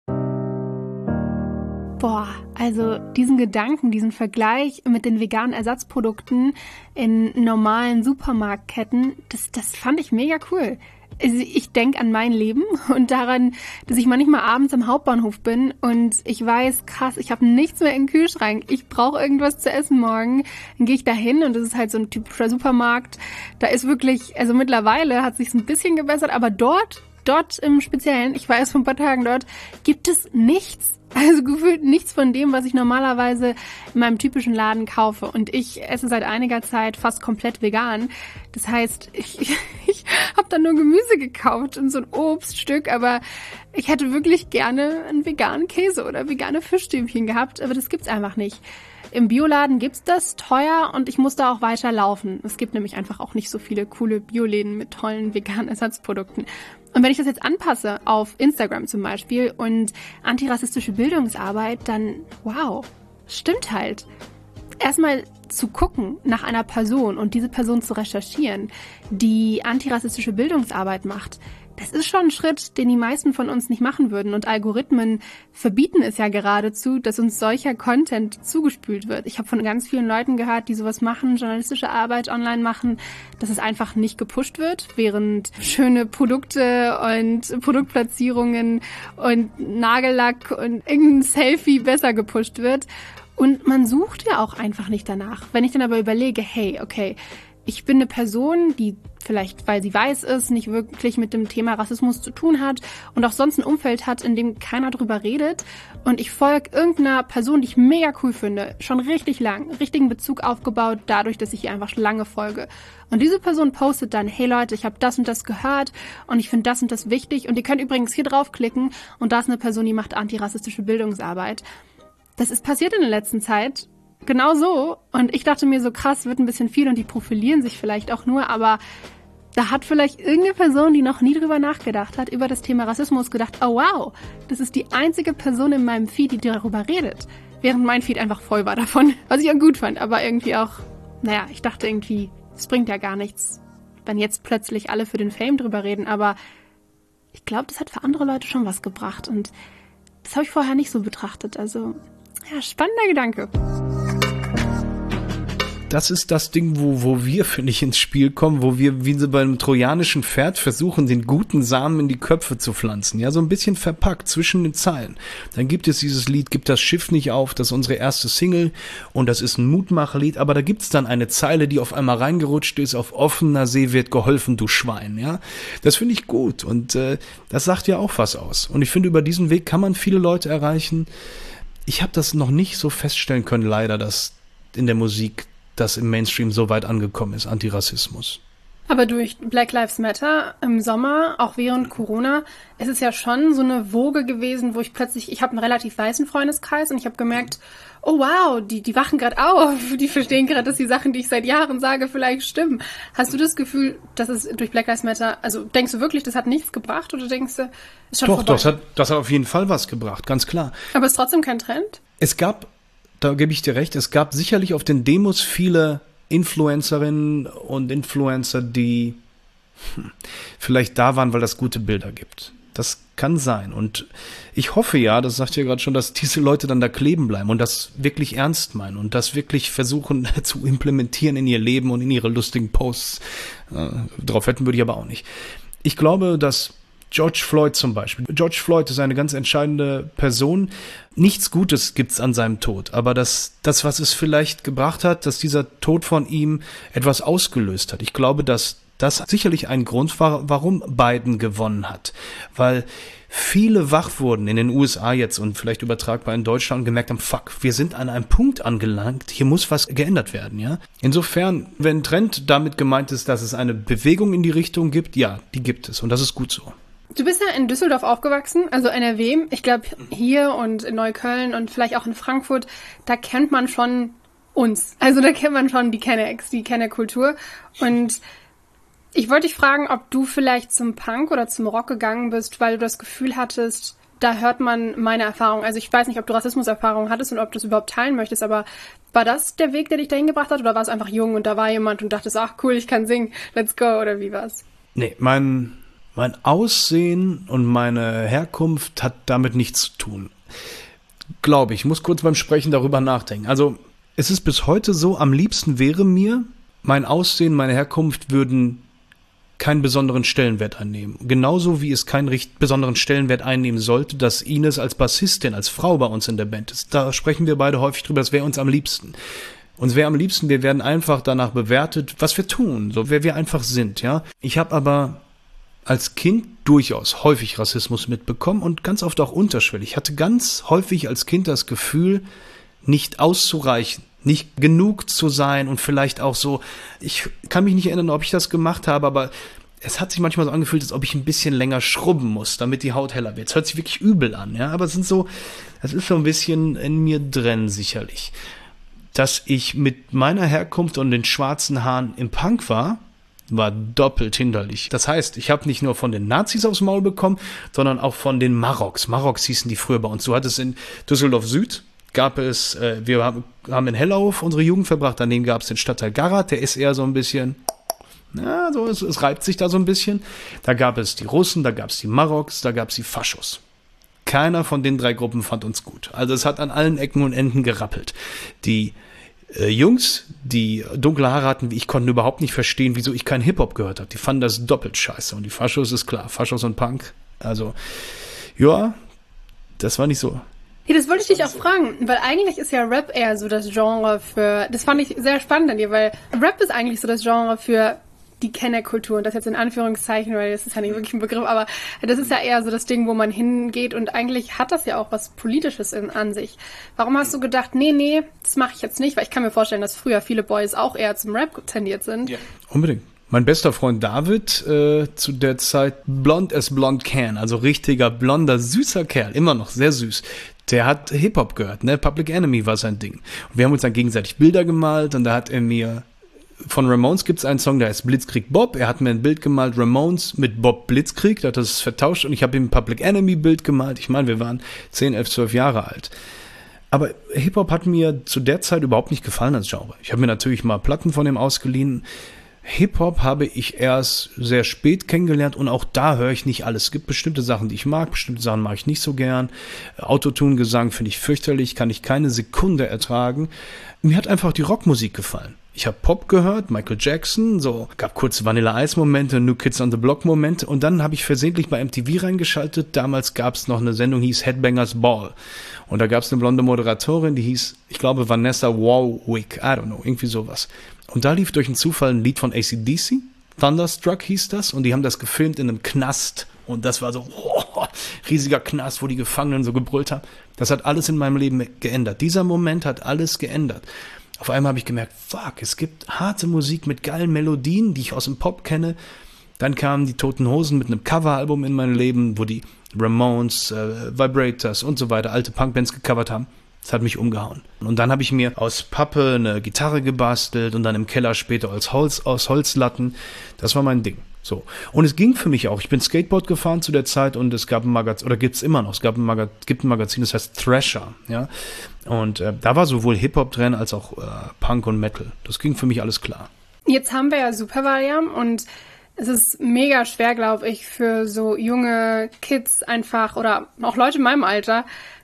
Boah, also diesen Gedanken, diesen Vergleich mit den veganen Ersatzprodukten in normalen Supermarktketten, das fand ich mega cool. Also ich denke an mein Leben und daran, dass ich manchmal abends am Hauptbahnhof bin und ich weiß, krass, ich habe nichts mehr im Kühlschrank. Ich brauche irgendwas zu essen morgen. Dann gehe ich da hin und das ist halt so ein typischer Supermarkt. Da ist wirklich, also mittlerweile hat sich's ein bisschen gebessert, aber dort im Speziellen, ich war erst vor ein paar Tagen dort, gibt es nichts. Also gefühlt nichts von dem, was ich normalerweise in meinem typischen Laden kaufe. Und ich esse seit einiger Zeit fast komplett vegan. Das heißt, ich habe dann nur Gemüse gekauft und so ein Obststück, aber ich hätte wirklich gerne einen veganen Käse oder vegane Fischstäbchen gehabt, aber das gibt's einfach nicht. Im Bioladen gibt's das, teuer, und ich muss da auch weiter laufen. Es gibt nämlich einfach auch nicht so viele coole Bioläden mit tollen veganen Ersatzprodukten. Und wenn ich das jetzt anpasse auf Instagram zum Beispiel und antirassistische Bildungsarbeit, dann wow, stimmt halt. Erstmal zu gucken nach einer Person und diese Person zu recherchieren, die antirassistische Bildungsarbeit macht, das ist schon ein Schritt, den die meisten von uns nicht machen würden. Und Algorithmen verbieten es ja geradezu, dass uns solcher Content zugespült wird. Ich habe von ganz vielen Leuten gehört, die sowas machen, journalistische Arbeit online machen, dass es einfach nicht gepusht wird, während schöne Produkte und Produktplatzierungen und Nagellack und irgendein Selfie besser gepusht wird. Und man sucht ja auch einfach nicht danach. Wenn ich dann aber überlege, hey, okay, ich bin eine Person, die vielleicht, weil sie weiß ist, nicht wirklich mit dem Thema Rassismus zu tun hat und auch sonst ein Umfeld hat, in dem keiner drüber redet, und ich folge irgendeiner Person, die ich mega cool finde, schon richtig lang, richtigen Bezug aufgebaut, dadurch, dass ich ihr einfach schon lange folge. Und diese Person postet dann, hey Leute, ich habe das und das gehört und ich finde das und das wichtig, und ihr könnt übrigens hier draufklicken und da ist eine Person, die macht antirassistische Bildungsarbeit. Das ist passiert in der letzten Zeit. Genau so. Und ich dachte mir so, krass, wird ein bisschen viel und die profilieren sich vielleicht auch nur, aber da hat vielleicht irgendeine Person, die noch nie drüber nachgedacht hat, über das Thema Rassismus gedacht, oh wow, das ist die einzige Person in meinem Feed, die darüber redet. Während mein Feed einfach voll war davon, was ich auch gut fand, aber irgendwie auch, naja, ich dachte irgendwie, es bringt ja gar nichts, wenn jetzt plötzlich alle für den Fame drüber reden, aber ich glaube, das hat für andere Leute schon was gebracht und das habe ich vorher nicht so betrachtet, also ja, spannender Gedanke. Das ist das Ding, wo wir, finde ich, ins Spiel kommen, wo wir wie so beim trojanischen Pferd versuchen, den guten Samen in die Köpfe zu pflanzen. Ja, so ein bisschen verpackt zwischen den Zeilen. Dann gibt es dieses Lied, Gib das Schiff nicht auf, das ist unsere erste Single und das ist ein Mutmachlied, aber da gibt es dann eine Zeile, die auf einmal reingerutscht ist, auf offener See wird geholfen, du Schwein. Ja, das finde ich gut und das sagt ja auch was aus. Und ich finde, über diesen Weg kann man viele Leute erreichen. Ich habe das noch nicht so feststellen können, leider, dass in der Musik das im Mainstream so weit angekommen ist, Antirassismus. Aber durch Black Lives Matter im Sommer, auch während Corona, ist es ja schon so eine Woge gewesen, wo ich habe einen relativ weißen Freundeskreis und ich habe gemerkt, oh wow, die wachen gerade auf, die verstehen gerade, dass die Sachen, die ich seit Jahren sage, vielleicht stimmen. Hast du das Gefühl, dass es durch Black Lives Matter, also denkst du wirklich, das hat nichts gebracht oder denkst du, ist schon vorbei? Doch, das hat auf jeden Fall was gebracht, ganz klar. Aber ist trotzdem kein Trend? Es gab, da gebe ich dir recht, es gab sicherlich auf den Demos viele Influencerinnen und Influencer, die vielleicht da waren, weil das gute Bilder gibt. Das kann sein. Und ich hoffe ja, das sagt ihr gerade schon, dass diese Leute dann da kleben bleiben und das wirklich ernst meinen und das wirklich versuchen zu implementieren in ihr Leben und in ihre lustigen Posts. Drauf wetten würde ich aber auch nicht. Ich glaube, dass George Floyd zum Beispiel. George Floyd ist eine ganz entscheidende Person. Nichts Gutes gibt's an seinem Tod, aber das, was es vielleicht gebracht hat, dass dieser Tod von ihm etwas ausgelöst hat. Ich glaube, dass das sicherlich ein Grund war, warum Biden gewonnen hat. Weil viele wach wurden in den USA jetzt und vielleicht übertragbar in Deutschland und gemerkt haben, fuck, wir sind an einem Punkt angelangt, hier muss was geändert werden, ja. Insofern, wenn Trend damit gemeint ist, dass es eine Bewegung in die Richtung gibt, ja, die gibt es und das ist gut so. Du bist ja in Düsseldorf aufgewachsen, also NRW. Ich glaube, hier und in Neukölln und vielleicht auch in Frankfurt, da kennt man schon uns. Also da kennt man schon die Kennex, die Kennerkultur. Und ich wollte dich fragen, ob du vielleicht zum Punk oder zum Rock gegangen bist, weil du das Gefühl hattest, da hört man meine Erfahrung. Also ich weiß nicht, ob du Rassismuserfahrung hattest und ob du es überhaupt teilen möchtest, aber war das der Weg, der dich dahin gebracht hat? Oder war es einfach jung und da war jemand und dachtest, ach cool, ich kann singen, let's go, oder wie war's? Nee, mein Aussehen und meine Herkunft hat damit nichts zu tun. Glaube ich, muss kurz beim Sprechen darüber nachdenken. Also es ist bis heute so, am liebsten wäre mir, mein Aussehen, meine Herkunft würden keinen besonderen Stellenwert einnehmen. Genauso wie es keinen besonderen Stellenwert einnehmen sollte, dass Ines als Bassistin, als Frau bei uns in der Band ist. Da sprechen wir beide häufig drüber, das wäre uns am liebsten. Uns wäre am liebsten, wir werden einfach danach bewertet, was wir tun, so wer wir einfach sind, ja. Ich habe aber als Kind durchaus häufig Rassismus mitbekommen und ganz oft auch unterschwellig. Ich hatte ganz häufig als Kind das Gefühl, nicht auszureichen, nicht genug zu sein und vielleicht auch so, ich kann mich nicht erinnern, ob ich das gemacht habe, aber es hat sich manchmal so angefühlt, als ob ich ein bisschen länger schrubben muss, damit die Haut heller wird. Es hört sich wirklich übel an, ja, aber es ist so ein bisschen in mir drin sicherlich. Dass ich mit meiner Herkunft und den schwarzen Haaren im Punk war doppelt hinderlich. Das heißt, ich habe nicht nur von den Nazis aufs Maul bekommen, sondern auch von den Maroks. Maroks hießen die früher bei uns. Du hattest in Düsseldorf Süd, gab es, wir haben in Hellerhof unsere Jugend verbracht, daneben gab es den Stadtteil Garat, der ist eher so ein bisschen, ja, so, es reibt sich da so ein bisschen. Da gab es die Russen, da gab es die Maroks, da gab es die Faschos. Keiner von den 3 Gruppen fand uns gut. Also es hat an allen Ecken und Enden gerappelt. Die Jungs, die dunkle Haare hatten wie ich, konnten überhaupt nicht verstehen, wieso ich keinen Hip-Hop gehört habe. Die fanden das doppelt scheiße. Und die Faschos ist klar, Faschos und Punk. Also, ja, das war nicht so. Ja, das wollte ich dich auch fragen, weil eigentlich ist ja Rap eher so das Genre für, das fand ich sehr spannend an dir, weil Rap ist eigentlich so das Genre für die Kennerkultur und das jetzt in Anführungszeichen, weil das ist ja nicht wirklich ein Begriff, aber das ist ja eher so das Ding, wo man hingeht und eigentlich hat das ja auch was Politisches an sich. Warum hast du gedacht, nee, das mache ich jetzt nicht? Weil ich kann mir vorstellen, dass früher viele Boys auch eher zum Rap tendiert sind. Ja, unbedingt. Mein bester Freund David, zu der Zeit blond as blond can, also richtiger blonder, süßer Kerl, immer noch sehr süß. Der hat Hip-Hop gehört, ne? Public Enemy war sein Ding. Und wir haben uns dann gegenseitig Bilder gemalt und da hat er mir von Ramones gibt es einen Song, der heißt Blitzkrieg Bob. Er hat mir ein Bild gemalt, Ramones mit Bob Blitzkrieg. Der hat das vertauscht und ich habe ihm ein Public Enemy Bild gemalt. Ich meine, wir waren 10, 11, 12 Jahre alt. Aber Hip-Hop hat mir zu der Zeit überhaupt nicht gefallen als Genre. Ich habe mir natürlich mal Platten von ihm ausgeliehen. Hip-Hop habe ich erst sehr spät kennengelernt und auch da höre ich nicht alles. Es gibt bestimmte Sachen, die ich mag, bestimmte Sachen mag ich nicht so gern. Autotune-Gesang finde ich fürchterlich, kann ich keine Sekunde ertragen. Mir hat einfach die Rockmusik gefallen. Ich habe Pop gehört, Michael Jackson, so gab kurz Vanilla-Ice-Momente, New Kids on the Block-Momente und dann habe ich versehentlich bei MTV reingeschaltet. Damals gab es noch eine Sendung, die hieß Headbangers Ball und da gab es eine blonde Moderatorin, die hieß, ich glaube, Vanessa Warwick, I don't know, irgendwie sowas. Und da lief durch einen Zufall ein Lied von AC/DC, Thunderstruck hieß das und die haben das gefilmt in einem Knast und das war so, riesiger Knast, wo die Gefangenen so gebrüllt haben. Das hat alles in meinem Leben geändert. Dieser Moment hat alles geändert. Auf einmal habe ich gemerkt, fuck, es gibt harte Musik mit geilen Melodien, die ich aus dem Pop kenne. Dann kamen die Toten Hosen mit einem Coveralbum in mein Leben, wo die Ramones, Vibrators und so weiter, alte Punkbands gecovert haben. Das hat mich umgehauen. Und dann habe ich mir aus Pappe eine Gitarre gebastelt und dann im Keller später aus Holzlatten. Das war mein Ding. So. Und es ging für mich auch. Ich bin Skateboard gefahren zu der Zeit und es gab ein Magazin, oder gibt's immer noch, gibt ein Magazin, das heißt Thrasher, ja. Und da war sowohl Hip-Hop drin als auch Punk und Metal. Das ging für mich alles klar. Jetzt haben wir ja Supervalium und es ist mega schwer, glaube ich, für so junge Kids einfach oder auch Leute in meinem Alter,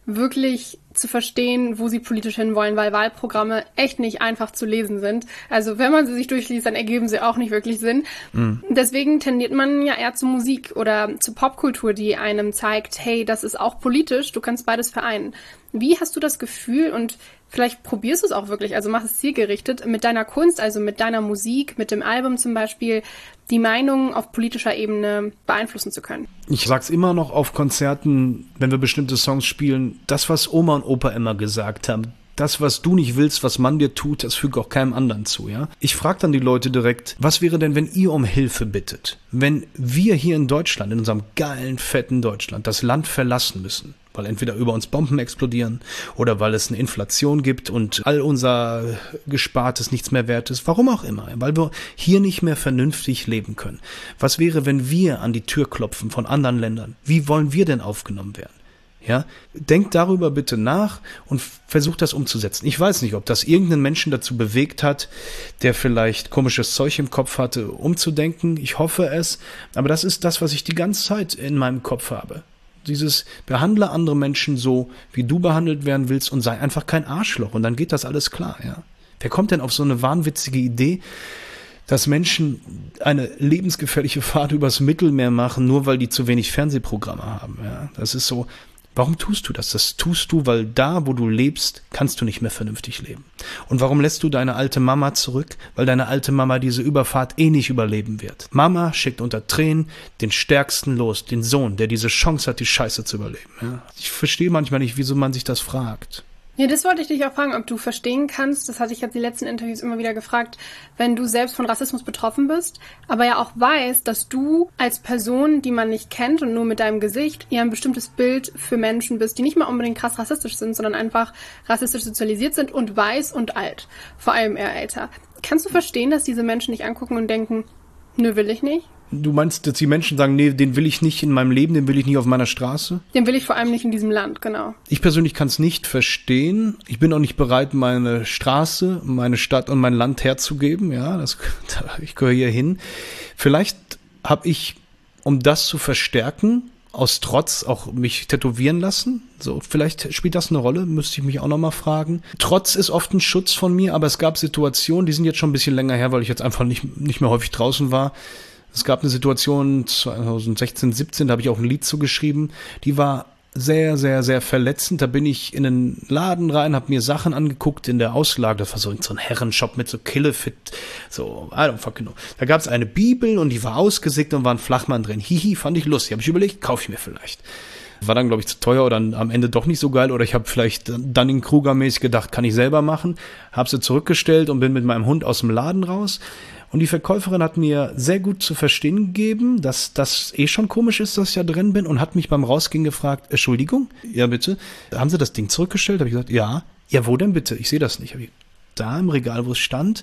wirklich zu verstehen, wo sie politisch hinwollen, weil Wahlprogramme echt nicht einfach zu lesen sind. Also wenn man sie sich durchliest, dann ergeben sie auch nicht wirklich Sinn. Deswegen tendiert man ja eher zu Musik oder zu Popkultur, die einem zeigt, hey, das ist auch politisch, du kannst beides vereinen. Wie hast du das Gefühl, und vielleicht probierst du es auch wirklich, also mach es zielgerichtet, mit deiner Kunst, also mit deiner Musik, mit dem Album zum Beispiel, die Meinung auf politischer Ebene beeinflussen zu können? Ich sag's immer noch auf Konzerten, wenn wir bestimmte Songs spielen, das, was Oma und Opa immer gesagt haben, das, was du nicht willst, was man dir tut, das füge auch keinem anderen zu, ja? Ich frage dann die Leute direkt, was wäre denn, wenn ihr um Hilfe bittet? Wenn wir hier in Deutschland, in unserem geilen, fetten Deutschland, das Land verlassen müssen, weil entweder über uns Bomben explodieren oder weil es eine Inflation gibt und all unser Gespartes nichts mehr wert ist, warum auch immer, weil wir hier nicht mehr vernünftig leben können. Was wäre, wenn wir an die Tür klopfen von anderen Ländern? Wie wollen wir denn aufgenommen werden? Ja, denkt darüber bitte nach und versucht das umzusetzen. Ich weiß nicht, ob das irgendeinen Menschen dazu bewegt hat, der vielleicht komisches Zeug im Kopf hatte, umzudenken. Ich hoffe es, aber das ist das, was ich die ganze Zeit in meinem Kopf habe. Dieses, behandle andere Menschen so, wie du behandelt werden willst und sei einfach kein Arschloch und dann geht das alles klar, ja. Wer kommt denn auf so eine wahnwitzige Idee, dass Menschen eine lebensgefährliche Fahrt übers Mittelmeer machen, nur weil die zu wenig Fernsehprogramme haben, ja. Das ist so. Warum tust du das? Das tust du, weil da, wo du lebst, kannst du nicht mehr vernünftig leben. Und warum lässt du deine alte Mama zurück? Weil deine alte Mama diese Überfahrt eh nicht überleben wird. Mama schickt unter Tränen den Stärksten los, den Sohn, der diese Chance hat, die Scheiße zu überleben. Ja? Ich verstehe manchmal nicht, wieso man sich das fragt. Ja, das wollte ich dich auch fragen, ob du verstehen kannst, das hatte ich jetzt die letzten Interviews immer wieder gefragt, wenn du selbst von Rassismus betroffen bist, aber ja auch weißt, dass du als Person, die man nicht kennt und nur mit deinem Gesicht, ja ein bestimmtes Bild für Menschen bist, die nicht mal unbedingt krass rassistisch sind, sondern einfach rassistisch sozialisiert sind und weiß und alt, vor allem eher älter. Kannst du verstehen, dass diese Menschen dich angucken und denken, nö, will ich nicht? Du meinst, dass die Menschen sagen, nee, den will ich nicht in meinem Leben, den will ich nicht auf meiner Straße? Den will ich vor allem nicht in diesem Land, genau. Ich persönlich kann es nicht verstehen. Ich bin auch nicht bereit, meine Straße, meine Stadt und mein Land herzugeben. Ja, ich gehöre hier hin. Vielleicht habe ich, um das zu verstärken, aus Trotz auch mich tätowieren lassen. So, vielleicht spielt das eine Rolle, müsste ich mich auch nochmal fragen. Trotz ist oft ein Schutz von mir, aber es gab Situationen, die sind jetzt schon ein bisschen länger her, weil ich jetzt einfach nicht mehr häufig draußen war. Es gab eine Situation 2016, 17, da habe ich auch ein Lied zugeschrieben, die war sehr, sehr, sehr verletzend. Da bin ich in einen Laden rein, habe mir Sachen angeguckt in der Auslage, das war so ein Herrenshop mit so Killefit, so, I don't fucking know. Da gab es eine Bibel und die war ausgesickt und war ein Flachmann drin. Hihi, fand ich lustig, habe ich überlegt, kaufe ich mir vielleicht. War dann, glaube ich, zu teuer oder am Ende doch nicht so geil oder ich habe vielleicht Dunning-Kruger-mäßig gedacht, kann ich selber machen, habe sie zurückgestellt und bin mit meinem Hund aus dem Laden raus. Und die Verkäuferin hat mir sehr gut zu verstehen gegeben, dass das eh schon komisch ist, dass ich da drin bin und hat mich beim Rausgehen gefragt, Entschuldigung, ja bitte, haben Sie das Ding zurückgestellt? Habe ich gesagt, ja. Ja, wo denn bitte? Ich sehe das nicht. Hab ich, da im Regal, wo es stand.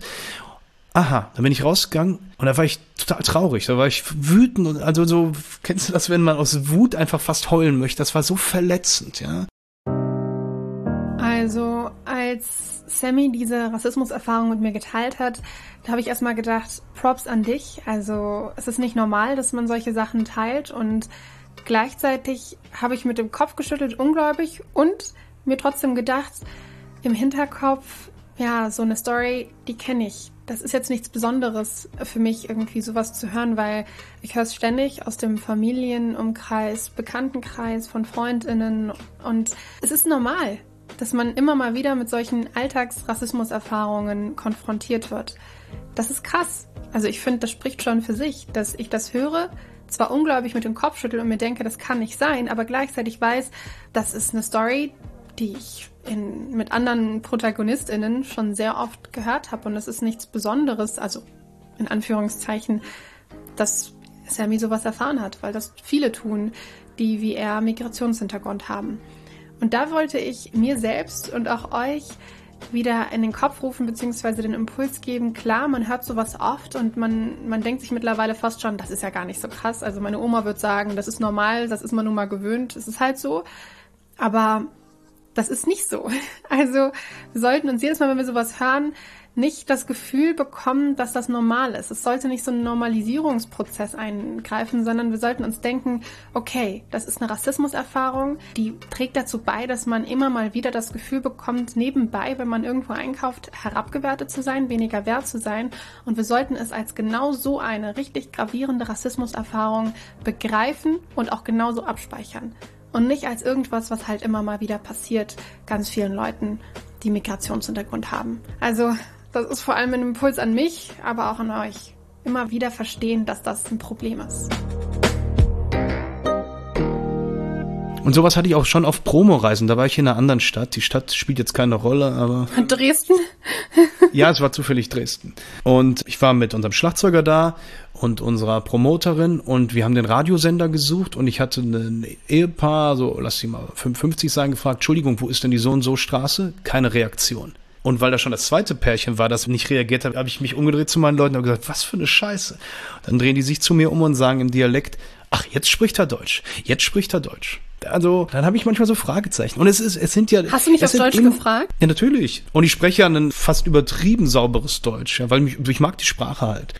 Aha, dann bin ich rausgegangen und da war ich total traurig, da war ich wütend und also so, kennst du das, wenn man aus Wut einfach fast heulen möchte? Das war so verletzend, ja. Also, als Sammy diese Rassismuserfahrung mit mir geteilt hat, da habe ich erstmal gedacht, Props an dich. Also, es ist nicht normal, dass man solche Sachen teilt und gleichzeitig habe ich mit dem Kopf geschüttelt, ungläubig und mir trotzdem gedacht, im Hinterkopf, ja, so eine Story, die kenne ich. Das ist jetzt nichts Besonderes für mich, irgendwie sowas zu hören, weil ich höre es ständig aus dem Familienumkreis, Bekanntenkreis, von FreundInnen und es ist normal, dass man immer mal wieder mit solchen Alltagsrassismuserfahrungen konfrontiert wird. Das ist krass. Also ich finde, das spricht schon für sich, dass ich das höre, zwar ungläubig mit dem Kopf schüttel und mir denke, das kann nicht sein, aber gleichzeitig weiß, das ist eine Story, die ich mit anderen ProtagonistInnen schon sehr oft gehört habe und es ist nichts Besonderes, also in Anführungszeichen, dass Sammy sowas erfahren hat, weil das viele tun, die wie er Migrationshintergrund haben. Und da wollte ich mir selbst und auch euch wieder in den Kopf rufen, beziehungsweise den Impuls geben. Klar, man hört sowas oft und man denkt sich mittlerweile fast schon, das ist ja gar nicht so krass. Also meine Oma wird sagen, das ist normal, das ist man nun mal gewöhnt, es ist halt so. Aber das ist nicht so. Also wir sollten uns jedes Mal, wenn wir sowas hören, nicht das Gefühl bekommen, dass das normal ist. Es sollte nicht so ein Normalisierungsprozess eingreifen, sondern wir sollten uns denken, okay, das ist eine Rassismuserfahrung, die trägt dazu bei, dass man immer mal wieder das Gefühl bekommt, nebenbei, wenn man irgendwo einkauft, herabgewertet zu sein, weniger wert zu sein. Und wir sollten es als genau so eine richtig gravierende Rassismuserfahrung begreifen und auch genauso abspeichern. Und nicht als irgendwas, was halt immer mal wieder passiert, ganz vielen Leuten, die Migrationshintergrund haben. Also das ist vor allem ein Impuls an mich, aber auch an euch. Immer wieder verstehen, dass das ein Problem ist. Und sowas hatte ich auch schon auf Promoreisen. Da war ich in einer anderen Stadt. Die Stadt spielt jetzt keine Rolle, aber... Dresden? Ja, es war zufällig Dresden. Und ich war mit unserem Schlagzeuger da und unserer Promoterin und wir haben den Radiosender gesucht und ich hatte ein Ehepaar, so lass sie mal 55 sein, gefragt, Entschuldigung, wo ist denn die so und so Straße? Keine Reaktion. Und weil da schon das zweite Pärchen war, das nicht reagiert hat, habe ich mich umgedreht zu meinen Leuten und gesagt, was für eine Scheiße. Dann drehen die sich zu mir um und sagen im Dialekt, ach, jetzt spricht er Deutsch. Jetzt spricht er Deutsch. Also, dann habe ich manchmal so Fragezeichen. Und es sind ja... Hast du mich auf Deutsch gefragt? Ja, natürlich. Und ich spreche ja ein fast übertrieben sauberes Deutsch, ja, weil ich mag die Sprache halt.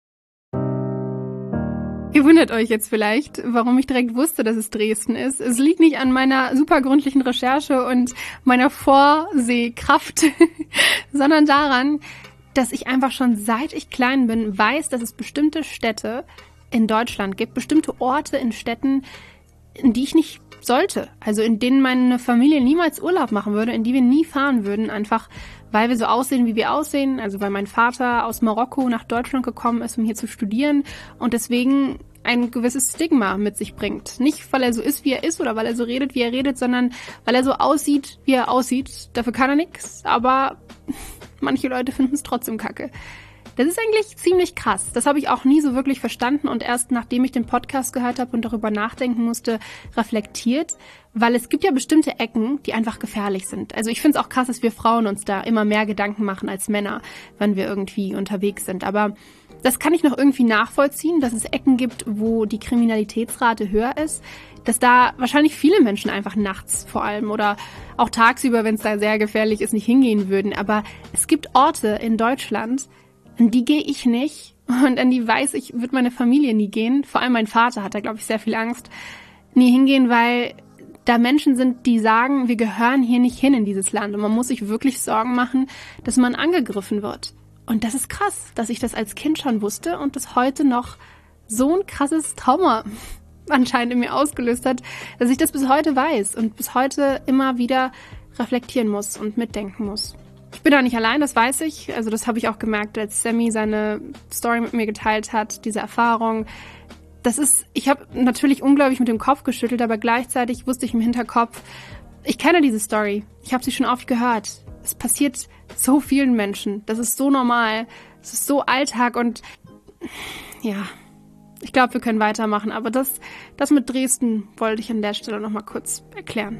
Ihr wundert euch jetzt vielleicht, warum ich direkt wusste, dass es Dresden ist. Es liegt nicht an meiner super gründlichen Recherche und meiner Vorsehkraft, sondern daran, dass ich einfach schon seit ich klein bin weiß, dass es bestimmte Städte in Deutschland gibt, bestimmte Orte in Städten, in die ich nicht sollte. Also in denen meine Familie niemals Urlaub machen würde, in die wir nie fahren würden, einfach weil wir so aussehen, wie wir aussehen. Also weil mein Vater aus Marokko nach Deutschland gekommen ist, um hier zu studieren und deswegen ein gewisses Stigma mit sich bringt. Nicht, weil er so ist, wie er ist oder weil er so redet, wie er redet, sondern weil er so aussieht, wie er aussieht. Dafür kann er nix, aber manche Leute finden es trotzdem kacke. Das ist eigentlich ziemlich krass. Das habe ich auch nie so wirklich verstanden und erst nachdem ich den Podcast gehört habe und darüber nachdenken musste, reflektiert, weil es gibt ja bestimmte Ecken, die einfach gefährlich sind. Also ich finde es auch krass, dass wir Frauen uns da immer mehr Gedanken machen als Männer, wenn wir irgendwie unterwegs sind. Aber das kann ich noch irgendwie nachvollziehen, dass es Ecken gibt, wo die Kriminalitätsrate höher ist, dass da wahrscheinlich viele Menschen einfach nachts vor allem oder auch tagsüber, wenn es da sehr gefährlich ist, nicht hingehen würden. Aber es gibt Orte in Deutschland, an die gehe ich nicht und an die weiß ich, wird meine Familie nie gehen. Vor allem mein Vater hat da, glaube ich, sehr viel Angst, nie hingehen, weil da Menschen sind, die sagen, wir gehören hier nicht hin in dieses Land. Und man muss sich wirklich Sorgen machen, dass man angegriffen wird. Und das ist krass, dass ich das als Kind schon wusste und das heute noch so ein krasses Trauma anscheinend in mir ausgelöst hat, dass ich das bis heute weiß und bis heute immer wieder reflektieren muss und mitdenken muss. Ich bin da nicht allein, das weiß ich. Also das habe ich auch gemerkt, als Sammy seine Story mit mir geteilt hat, diese Erfahrung. Ich habe natürlich unglaublich mit dem Kopf geschüttelt, aber gleichzeitig wusste ich im Hinterkopf, ich kenne diese Story. Ich habe sie schon oft gehört. Es passiert so vielen Menschen. Das ist so normal. Es ist so Alltag und ja, ich glaube, wir können weitermachen. Aber das mit Dresden wollte ich an der Stelle nochmal kurz erklären.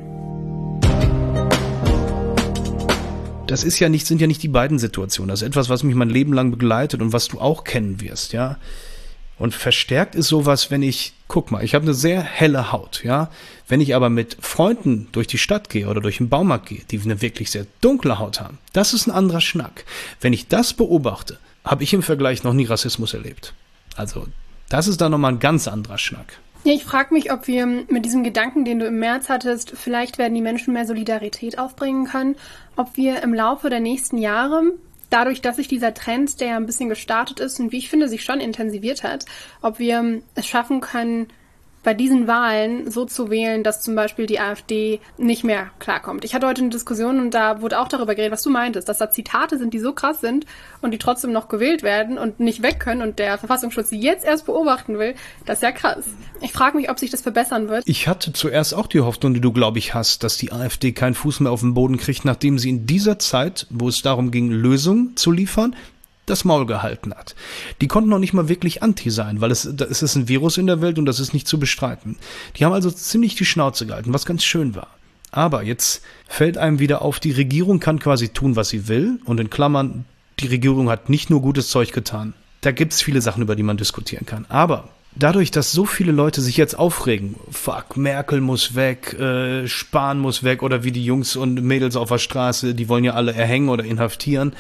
Das sind ja nicht die beiden Situationen. Das ist etwas, was mich mein Leben lang begleitet und was du auch kennen wirst, ja. Und verstärkt ist sowas, guck mal, ich habe eine sehr helle Haut, ja. Wenn ich aber mit Freunden durch die Stadt gehe oder durch den Baumarkt gehe, die eine wirklich sehr dunkle Haut haben, das ist ein anderer Schnack. Wenn ich das beobachte, habe ich im Vergleich noch nie Rassismus erlebt. Also, das ist dann nochmal ein ganz anderer Schnack. Ja, ich frage mich, ob wir mit diesem Gedanken, den du im März hattest, vielleicht werden die Menschen mehr Solidarität aufbringen können, ob wir im Laufe der nächsten Jahre, dadurch, dass sich dieser Trend, der ja ein bisschen gestartet ist und wie ich finde, sich schon intensiviert hat, ob wir es schaffen können, bei diesen Wahlen so zu wählen, dass zum Beispiel die AfD nicht mehr klarkommt. Ich hatte heute eine Diskussion und da wurde auch darüber geredet, was du meintest, dass da Zitate sind, die so krass sind und die trotzdem noch gewählt werden und nicht weg können und der Verfassungsschutz sie jetzt erst beobachten will. Das ist ja krass. Ich frage mich, ob sich das verbessern wird. Ich hatte zuerst auch die Hoffnung, die du, glaube ich, hast, dass die AfD keinen Fuß mehr auf den Boden kriegt, nachdem sie in dieser Zeit, wo es darum ging, Lösungen zu liefern, das Maul gehalten hat. Die konnten noch nicht mal wirklich anti sein, weil es ist ein Virus in der Welt und das ist nicht zu bestreiten. Die haben also ziemlich die Schnauze gehalten, was ganz schön war. Aber jetzt fällt einem wieder auf, die Regierung kann quasi tun, was sie will und in Klammern, die Regierung hat nicht nur gutes Zeug getan. Da gibt's viele Sachen, über die man diskutieren kann. Aber dadurch, dass so viele Leute sich jetzt aufregen, fuck, Merkel muss weg, Spahn muss weg oder wie die Jungs und Mädels auf der Straße, die wollen ja alle erhängen oder inhaftieren.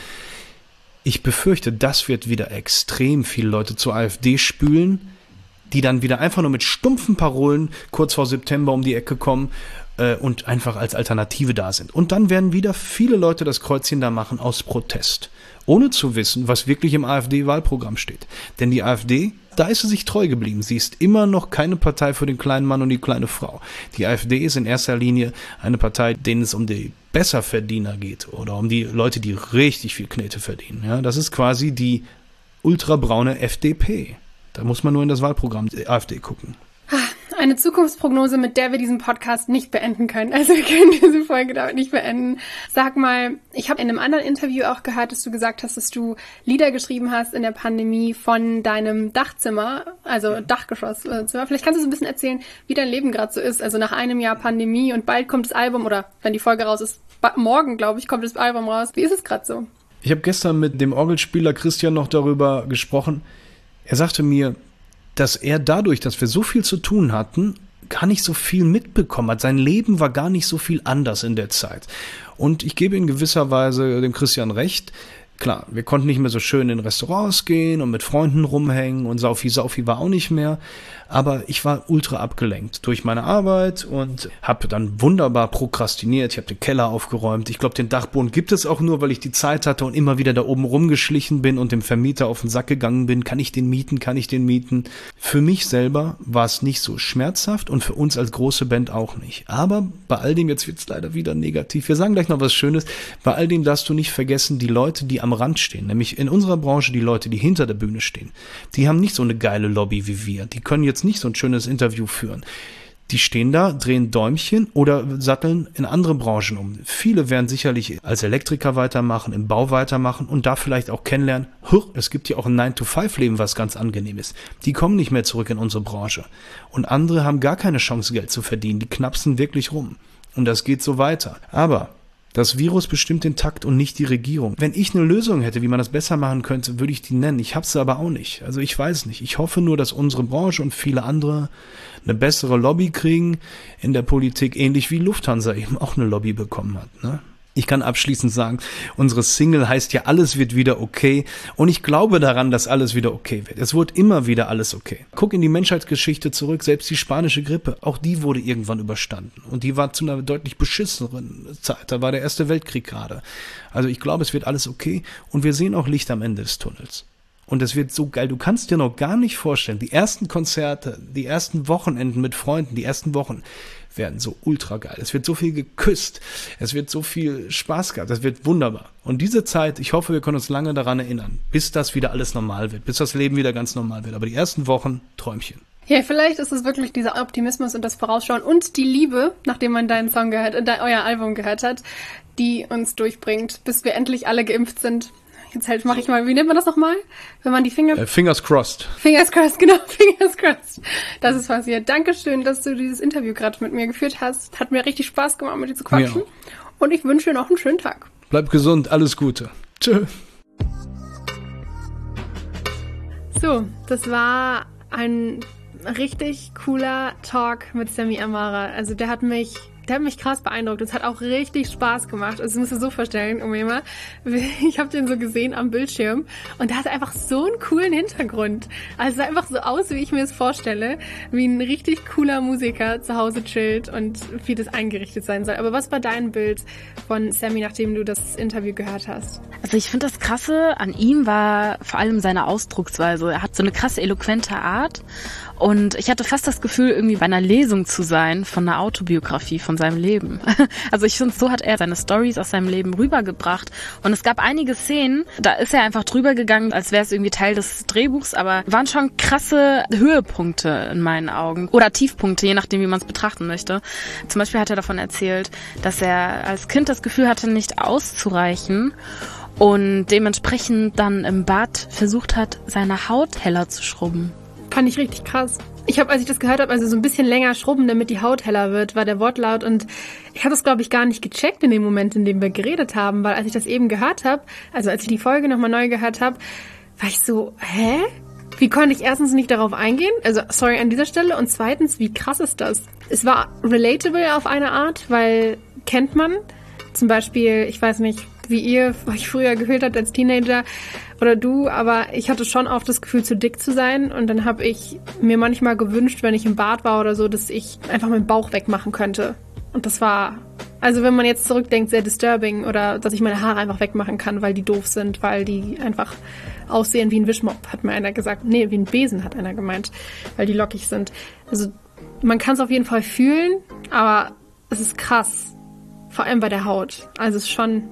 Ich befürchte, das wird wieder extrem viele Leute zur AfD spülen, die dann wieder einfach nur mit stumpfen Parolen kurz vor September um die Ecke kommen und einfach als Alternative da sind. Und dann werden wieder viele Leute das Kreuzchen da machen aus Protest, ohne zu wissen, was wirklich im AfD-Wahlprogramm steht. Denn die AfD, da ist sie sich treu geblieben. Sie ist immer noch keine Partei für den kleinen Mann und die kleine Frau. Die AfD ist in erster Linie eine Partei, denen es um die Besserverdiener geht oder um die Leute, die richtig viel Knete verdienen. Ja, das ist quasi die ultrabraune FDP. Da muss man nur in das Wahlprogramm der AfD gucken. Eine Zukunftsprognose, mit der wir diesen Podcast nicht beenden können. Also wir können diese Folge damit nicht beenden. Sag mal, ich habe in einem anderen Interview auch gehört, dass du gesagt hast, dass du Lieder geschrieben hast in der Pandemie von deinem Dachzimmer, also Dachgeschosszimmer. Vielleicht kannst du so ein bisschen erzählen, wie dein Leben gerade so ist. Also nach einem Jahr Pandemie und bald kommt das Album, oder wenn die Folge raus ist, morgen, glaube ich, kommt das Album raus. Wie ist es gerade so? Ich habe gestern mit dem Orgelspieler Christian noch darüber gesprochen. Er sagte mir, dass er dadurch, dass wir so viel zu tun hatten, gar nicht so viel mitbekommen hat. Sein Leben war gar nicht so viel anders in der Zeit. Und ich gebe in gewisser Weise dem Christian recht. Klar, wir konnten nicht mehr so schön in Restaurants gehen und mit Freunden rumhängen und Saufi war auch nicht mehr. Aber ich war ultra abgelenkt durch meine Arbeit und habe dann wunderbar prokrastiniert. Ich habe den Keller aufgeräumt. Ich glaube, den Dachboden gibt es auch nur, weil ich die Zeit hatte und immer wieder da oben rumgeschlichen bin und dem Vermieter auf den Sack gegangen bin. Kann ich den mieten? Für mich selber war es nicht so schmerzhaft und für uns als große Band auch nicht. Aber bei all dem, jetzt wird es leider wieder negativ. Wir sagen gleich noch was Schönes. Bei all dem darfst du nicht vergessen, die Leute, die am Rand stehen, nämlich in unserer Branche die Leute, die hinter der Bühne stehen, die haben nicht so eine geile Lobby wie wir. Die können jetzt nicht so ein schönes Interview führen. Die stehen da, drehen Däumchen oder satteln in andere Branchen um. Viele werden sicherlich als Elektriker weitermachen, im Bau weitermachen und da vielleicht auch kennenlernen, es gibt ja auch ein 9-to-5-Leben, was ganz angenehm ist. Die kommen nicht mehr zurück in unsere Branche. Und andere haben gar keine Chance, Geld zu verdienen. Die knapsen wirklich rum. Und das geht so weiter. Aber das Virus bestimmt den Takt und nicht die Regierung. Wenn ich eine Lösung hätte, wie man das besser machen könnte, würde ich die nennen. Ich habe sie aber auch nicht. Also ich weiß nicht. Ich hoffe nur, dass unsere Branche und viele andere eine bessere Lobby kriegen in der Politik, ähnlich wie Lufthansa eben auch eine Lobby bekommen hat, ne? Ich kann abschließend sagen, unsere Single heißt ja Alles wird wieder okay und ich glaube daran, dass alles wieder okay wird. Es wird immer wieder alles okay. Guck in die Menschheitsgeschichte zurück, selbst die spanische Grippe, auch die wurde irgendwann überstanden und die war zu einer deutlich beschisseneren Zeit, da war der Erste Weltkrieg gerade. Also ich glaube, es wird alles okay und wir sehen auch Licht am Ende des Tunnels. Und es wird so geil, du kannst dir noch gar nicht vorstellen, die ersten Konzerte, die ersten Wochenenden mit Freunden, die ersten Wochen werden so ultra geil. Es wird so viel geküsst, es wird so viel Spaß gehabt, es wird wunderbar. Und diese Zeit, ich hoffe, wir können uns lange daran erinnern, bis das wieder alles normal wird, bis das Leben wieder ganz normal wird. Aber die ersten Wochen, Träumchen. Ja, vielleicht ist es wirklich dieser Optimismus und das Vorausschauen und die Liebe, nachdem man deinen Song gehört, euer Album gehört hat, die uns durchbringt, bis wir endlich alle geimpft sind. Jetzt halt mache ich mal, wie nennt man das nochmal? Wenn man die Finger... Fingers crossed. Fingers crossed, genau, Fingers crossed. Das ist passiert. Dankeschön, dass du dieses Interview gerade mit mir geführt hast. Hat mir richtig Spaß gemacht, mit dir zu quatschen. Ja. Und ich wünsche dir noch einen schönen Tag. Bleib gesund, alles Gute. Tschö. So, das war ein richtig cooler Talk mit Sammy Amara. Also der hat mich krass beeindruckt. Es hat auch richtig Spaß gemacht. Also, das musst du so vorstellen, Umema. Ich habe den so gesehen am Bildschirm und der hat einfach so einen coolen Hintergrund. Also, sah einfach so aus, wie ich mir es vorstelle, wie ein richtig cooler Musiker zu Hause chillt und wie das eingerichtet sein soll. Aber was war dein Bild von Sammy, nachdem du das Interview gehört hast? Also, ich finde das Krasse an ihm war vor allem seine Ausdrucksweise. Er hat so eine krasse, eloquente Art und ich hatte fast das Gefühl, irgendwie bei einer Lesung zu sein von einer Autobiografie von seinem Leben. Also ich finde, so hat er seine Storys aus seinem Leben rübergebracht. Und es gab einige Szenen, da ist er einfach drüber gegangen, als wäre es irgendwie Teil des Drehbuchs, aber waren schon krasse Höhepunkte in meinen Augen. Oder Tiefpunkte, je nachdem, wie man es betrachten möchte. Zum Beispiel hat er davon erzählt, dass er als Kind das Gefühl hatte, nicht auszureichen und dementsprechend dann im Bad versucht hat, seine Haut heller zu schrubben. Fand ich richtig krass. Ich habe, als ich das gehört habe, also so ein bisschen länger schrubben, damit die Haut heller wird, war der Wortlaut. Und ich habe das, glaube ich, gar nicht gecheckt in dem Moment, in dem wir geredet haben. Weil als ich das eben gehört habe, also als ich die Folge nochmal neu gehört habe, war ich so, hä? Wie konnte ich erstens nicht darauf eingehen? Also, sorry an dieser Stelle. Und zweitens, wie krass ist das? Es war relatable auf eine Art, weil kennt man zum Beispiel, ich weiß nicht, wie ihr euch früher gefühlt habt als Teenager oder du, aber ich hatte schon oft das Gefühl, zu dick zu sein. Und dann habe ich mir manchmal gewünscht, wenn ich im Bad war oder so, dass ich einfach meinen Bauch wegmachen könnte. Und das war, also wenn man jetzt zurückdenkt, sehr disturbing. Oder dass ich meine Haare einfach wegmachen kann, weil die doof sind, weil die einfach aussehen wie ein Wischmopp, hat mir einer gesagt. Nee, wie ein Besen, hat einer gemeint, weil die lockig sind. Also man kann es auf jeden Fall fühlen, aber es ist krass. Vor allem bei der Haut. Also es ist schon,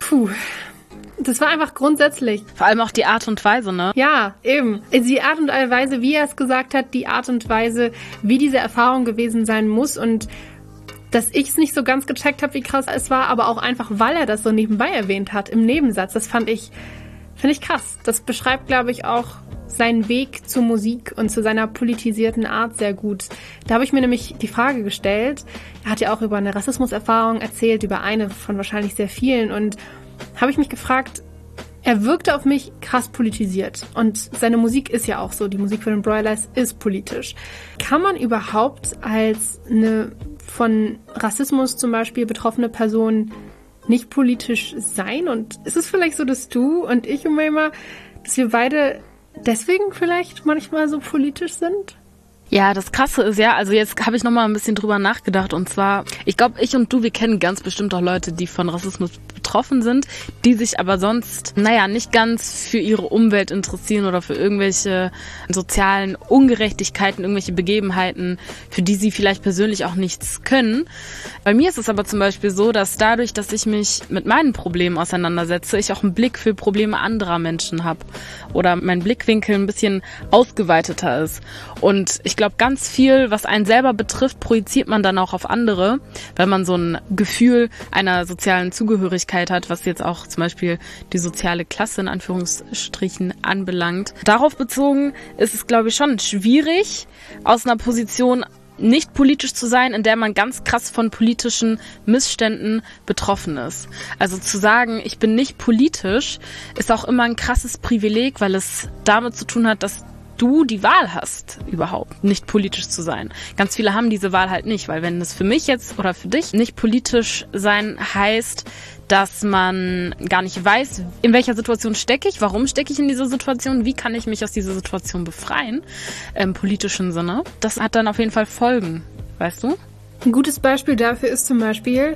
das war einfach grundsätzlich. Vor allem auch die Art und Weise, ne? Ja, eben. Die Art und Weise, wie er es gesagt hat, die Art und Weise, wie diese Erfahrung gewesen sein muss und dass ich es nicht so ganz gecheckt habe, wie krass es war, aber auch einfach, weil er das so nebenbei erwähnt hat, im Nebensatz. Das finde ich krass. Das beschreibt, glaube ich, auch seinen Weg zur Musik und zu seiner politisierten Art sehr gut. Da habe ich mir nämlich die Frage gestellt, er hat ja auch über eine Rassismuserfahrung erzählt, über eine von wahrscheinlich sehr vielen und habe ich mich gefragt, er wirkte auf mich krass politisiert und seine Musik ist ja auch so, die Musik von den Broilers ist politisch. Kann man überhaupt als eine von Rassismus zum Beispiel betroffene Person nicht politisch sein? Und ist es vielleicht so, dass du und ich, Umayma, dass wir beide deswegen vielleicht manchmal so politisch sind? Ja, das Krasse ist ja, also jetzt habe ich nochmal ein bisschen drüber nachgedacht und zwar, ich glaube, ich und du, wir kennen ganz bestimmt auch Leute, die von Rassismus betroffen sind, die sich aber sonst, nicht ganz für ihre Umwelt interessieren oder für irgendwelche sozialen Ungerechtigkeiten, irgendwelche Begebenheiten, für die sie vielleicht persönlich auch nichts können. Bei mir ist es aber zum Beispiel so, dass dadurch, dass ich mich mit meinen Problemen auseinandersetze, ich auch einen Blick für Probleme anderer Menschen habe oder mein Blickwinkel ein bisschen ausgeweiteter ist. Und ich glaube, ganz viel, was einen selber betrifft, projiziert man dann auch auf andere, weil man so ein Gefühl einer sozialen Zugehörigkeit hat, was jetzt auch zum Beispiel die soziale Klasse in Anführungsstrichen anbelangt. Darauf bezogen ist es, glaube ich, schon schwierig, aus einer Position nicht politisch zu sein, in der man ganz krass von politischen Missständen betroffen ist. Also zu sagen, ich bin nicht politisch, ist auch immer ein krasses Privileg, weil es damit zu tun hat, dass du die Wahl hast, überhaupt nicht politisch zu sein. Ganz viele haben diese Wahl halt nicht, weil wenn es für mich jetzt oder für dich nicht politisch sein heißt, dass man gar nicht weiß, in welcher Situation stecke ich, warum stecke ich in dieser Situation, wie kann ich mich aus dieser Situation befreien, im politischen Sinne. Das hat dann auf jeden Fall Folgen, weißt du? Ein gutes Beispiel dafür ist zum Beispiel,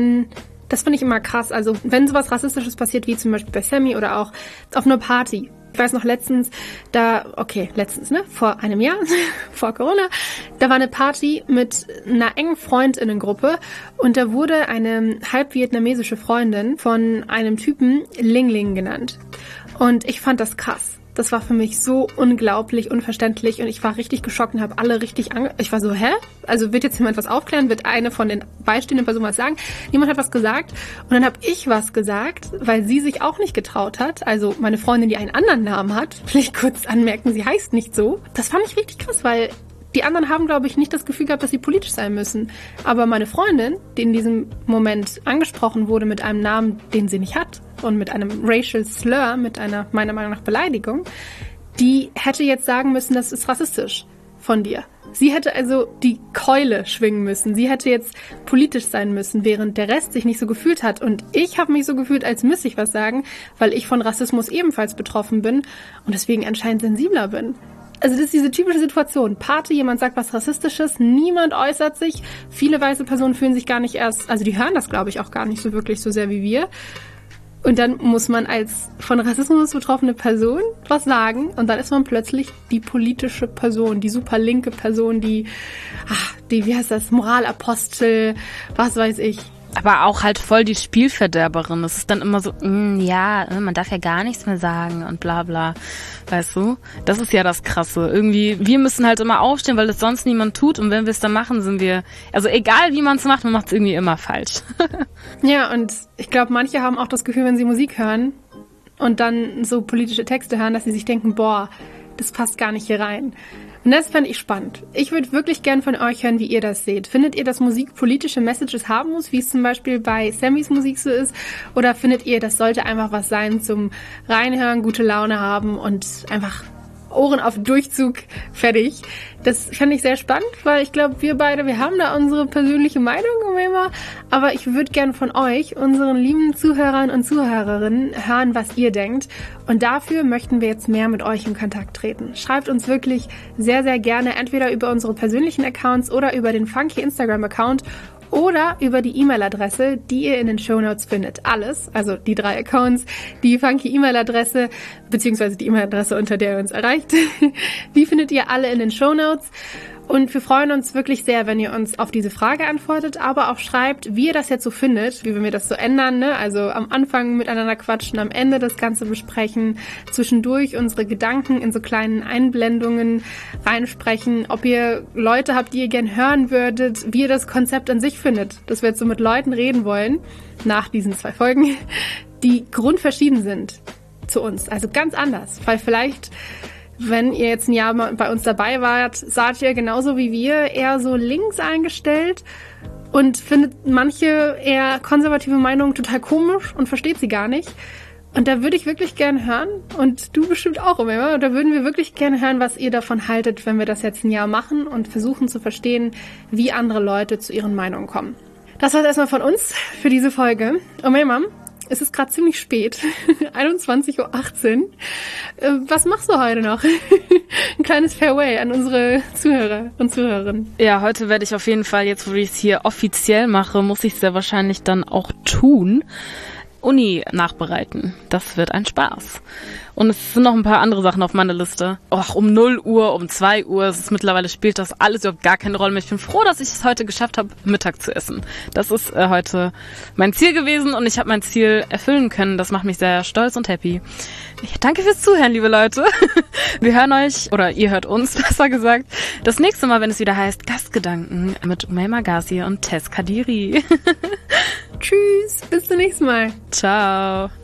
das finde ich immer krass, also wenn sowas Rassistisches passiert, wie zum Beispiel bei Sammy oder auch auf einer Party. Ich weiß noch vor einem Jahr, vor Corona, da war eine Party mit einer engen Freundinnengruppe und da wurde eine halb vietnamesische Freundin von einem Typen Ling Ling genannt. Und ich fand das krass. Das war für mich so unglaublich unverständlich und ich war richtig geschockt und habe alle richtig ich war so, hä? Also wird jetzt jemand was aufklären? Wird eine von den beistehenden Personen was sagen? Niemand hat was gesagt und dann habe ich was gesagt, weil sie sich auch nicht getraut hat. Also meine Freundin, die einen anderen Namen hat, vielleicht kurz anmerken, sie heißt nicht so. Das fand ich richtig krass, weil die anderen haben, glaube ich, nicht das Gefühl gehabt, dass sie politisch sein müssen. Aber meine Freundin, die in diesem Moment angesprochen wurde mit einem Namen, den sie nicht hat und mit einem Racial Slur, mit einer, meiner Meinung nach, Beleidigung, die hätte jetzt sagen müssen, das ist rassistisch von dir. Sie hätte also die Keule schwingen müssen. Sie hätte jetzt politisch sein müssen, während der Rest sich nicht so gefühlt hat. Und ich habe mich so gefühlt, als müsste ich was sagen, weil ich von Rassismus ebenfalls betroffen bin und deswegen anscheinend sensibler bin. Also das ist diese typische Situation. Party, jemand sagt was Rassistisches, niemand äußert sich. Viele weiße Personen fühlen sich gar nicht also die hören das, glaube ich, auch gar nicht so wirklich so sehr wie wir. Und dann muss man als von Rassismus betroffene Person was sagen und dann ist man plötzlich die politische Person, die super linke Person, die wie heißt das, Moralapostel, was weiß ich. Aber auch halt voll die Spielverderberin. Es ist dann immer so, man darf ja gar nichts mehr sagen und bla bla. Weißt du? Das ist ja das Krasse. Irgendwie, wir müssen halt immer aufstehen, weil das sonst niemand tut. Und wenn wir es dann machen, sind wir, also egal wie man es macht, man macht es irgendwie immer falsch. Ja, und ich glaube, manche haben auch das Gefühl, wenn sie Musik hören und dann so politische Texte hören, dass sie sich denken, boah, das passt gar nicht hier rein. Und das fände ich spannend. Ich würde wirklich gern von euch hören, wie ihr das seht. Findet ihr, dass Musik politische Messages haben muss, wie es zum Beispiel bei Sammys Musik so ist? Oder findet ihr, das sollte einfach was sein zum Reinhören, gute Laune haben und einfach Ohren auf Durchzug fertig. Das fände ich sehr spannend, weil ich glaube, wir beide, wir haben da unsere persönliche Meinung immer. Aber ich würde gerne von euch, unseren lieben Zuhörern und Zuhörerinnen, hören, was ihr denkt. Und dafür möchten wir jetzt mehr mit euch in Kontakt treten. Schreibt uns wirklich sehr, sehr gerne entweder über unsere persönlichen Accounts oder über den Funky Instagram-Account oder über die E-Mail-Adresse, die ihr in den Shownotes findet. Alles, also die 3 Accounts, die Funky E-Mail-Adresse, beziehungsweise die E-Mail-Adresse, unter der ihr uns erreicht, die findet ihr alle in den Shownotes. Und wir freuen uns wirklich sehr, wenn ihr uns auf diese Frage antwortet, aber auch schreibt, wie ihr das jetzt so findet, wie wir das so ändern, ne? Also am Anfang miteinander quatschen, am Ende das Ganze besprechen, zwischendurch unsere Gedanken in so kleinen Einblendungen reinsprechen, ob ihr Leute habt, die ihr gern hören würdet, wie ihr das Konzept an sich findet, dass wir jetzt so mit Leuten reden wollen, nach diesen 2 Folgen, die grundverschieden sind zu uns, also ganz anders, weil vielleicht, wenn ihr jetzt ein Jahr bei uns dabei wart, seid ihr genauso wie wir eher so links eingestellt und findet manche eher konservative Meinungen total komisch und versteht sie gar nicht. Und da würde ich wirklich gerne hören, und du bestimmt auch immer, da würden wir wirklich gerne hören, was ihr davon haltet, wenn wir das jetzt ein Jahr machen und versuchen zu verstehen, wie andere Leute zu ihren Meinungen kommen. Das war's erstmal von uns für diese Folge. Und meine Mom, es ist gerade ziemlich spät, 21:18 Uhr. Was machst du heute noch? Ein kleines Farewell an unsere Zuhörer und Zuhörerinnen. Ja, heute werde ich auf jeden Fall, jetzt wo ich es hier offiziell mache, muss ich es sehr wahrscheinlich dann auch tun. Uni nachbereiten. Das wird ein Spaß. Und es sind noch ein paar andere Sachen auf meiner Liste. Och, um 0 Uhr, um 2 Uhr, es ist mittlerweile spielt das alles überhaupt gar keine Rolle mehr. Ich bin froh, dass ich es heute geschafft habe, Mittag zu essen. Das ist heute mein Ziel gewesen und ich habe mein Ziel erfüllen können. Das macht mich sehr stolz und happy. Danke fürs Zuhören, liebe Leute. Wir hören euch, oder ihr hört uns, besser gesagt, das nächste Mal, wenn es wieder heißt Gastgedanken mit Umayma Ghazi und Tess Kadiri. Tschüss, bis zum nächsten Mal. Ciao.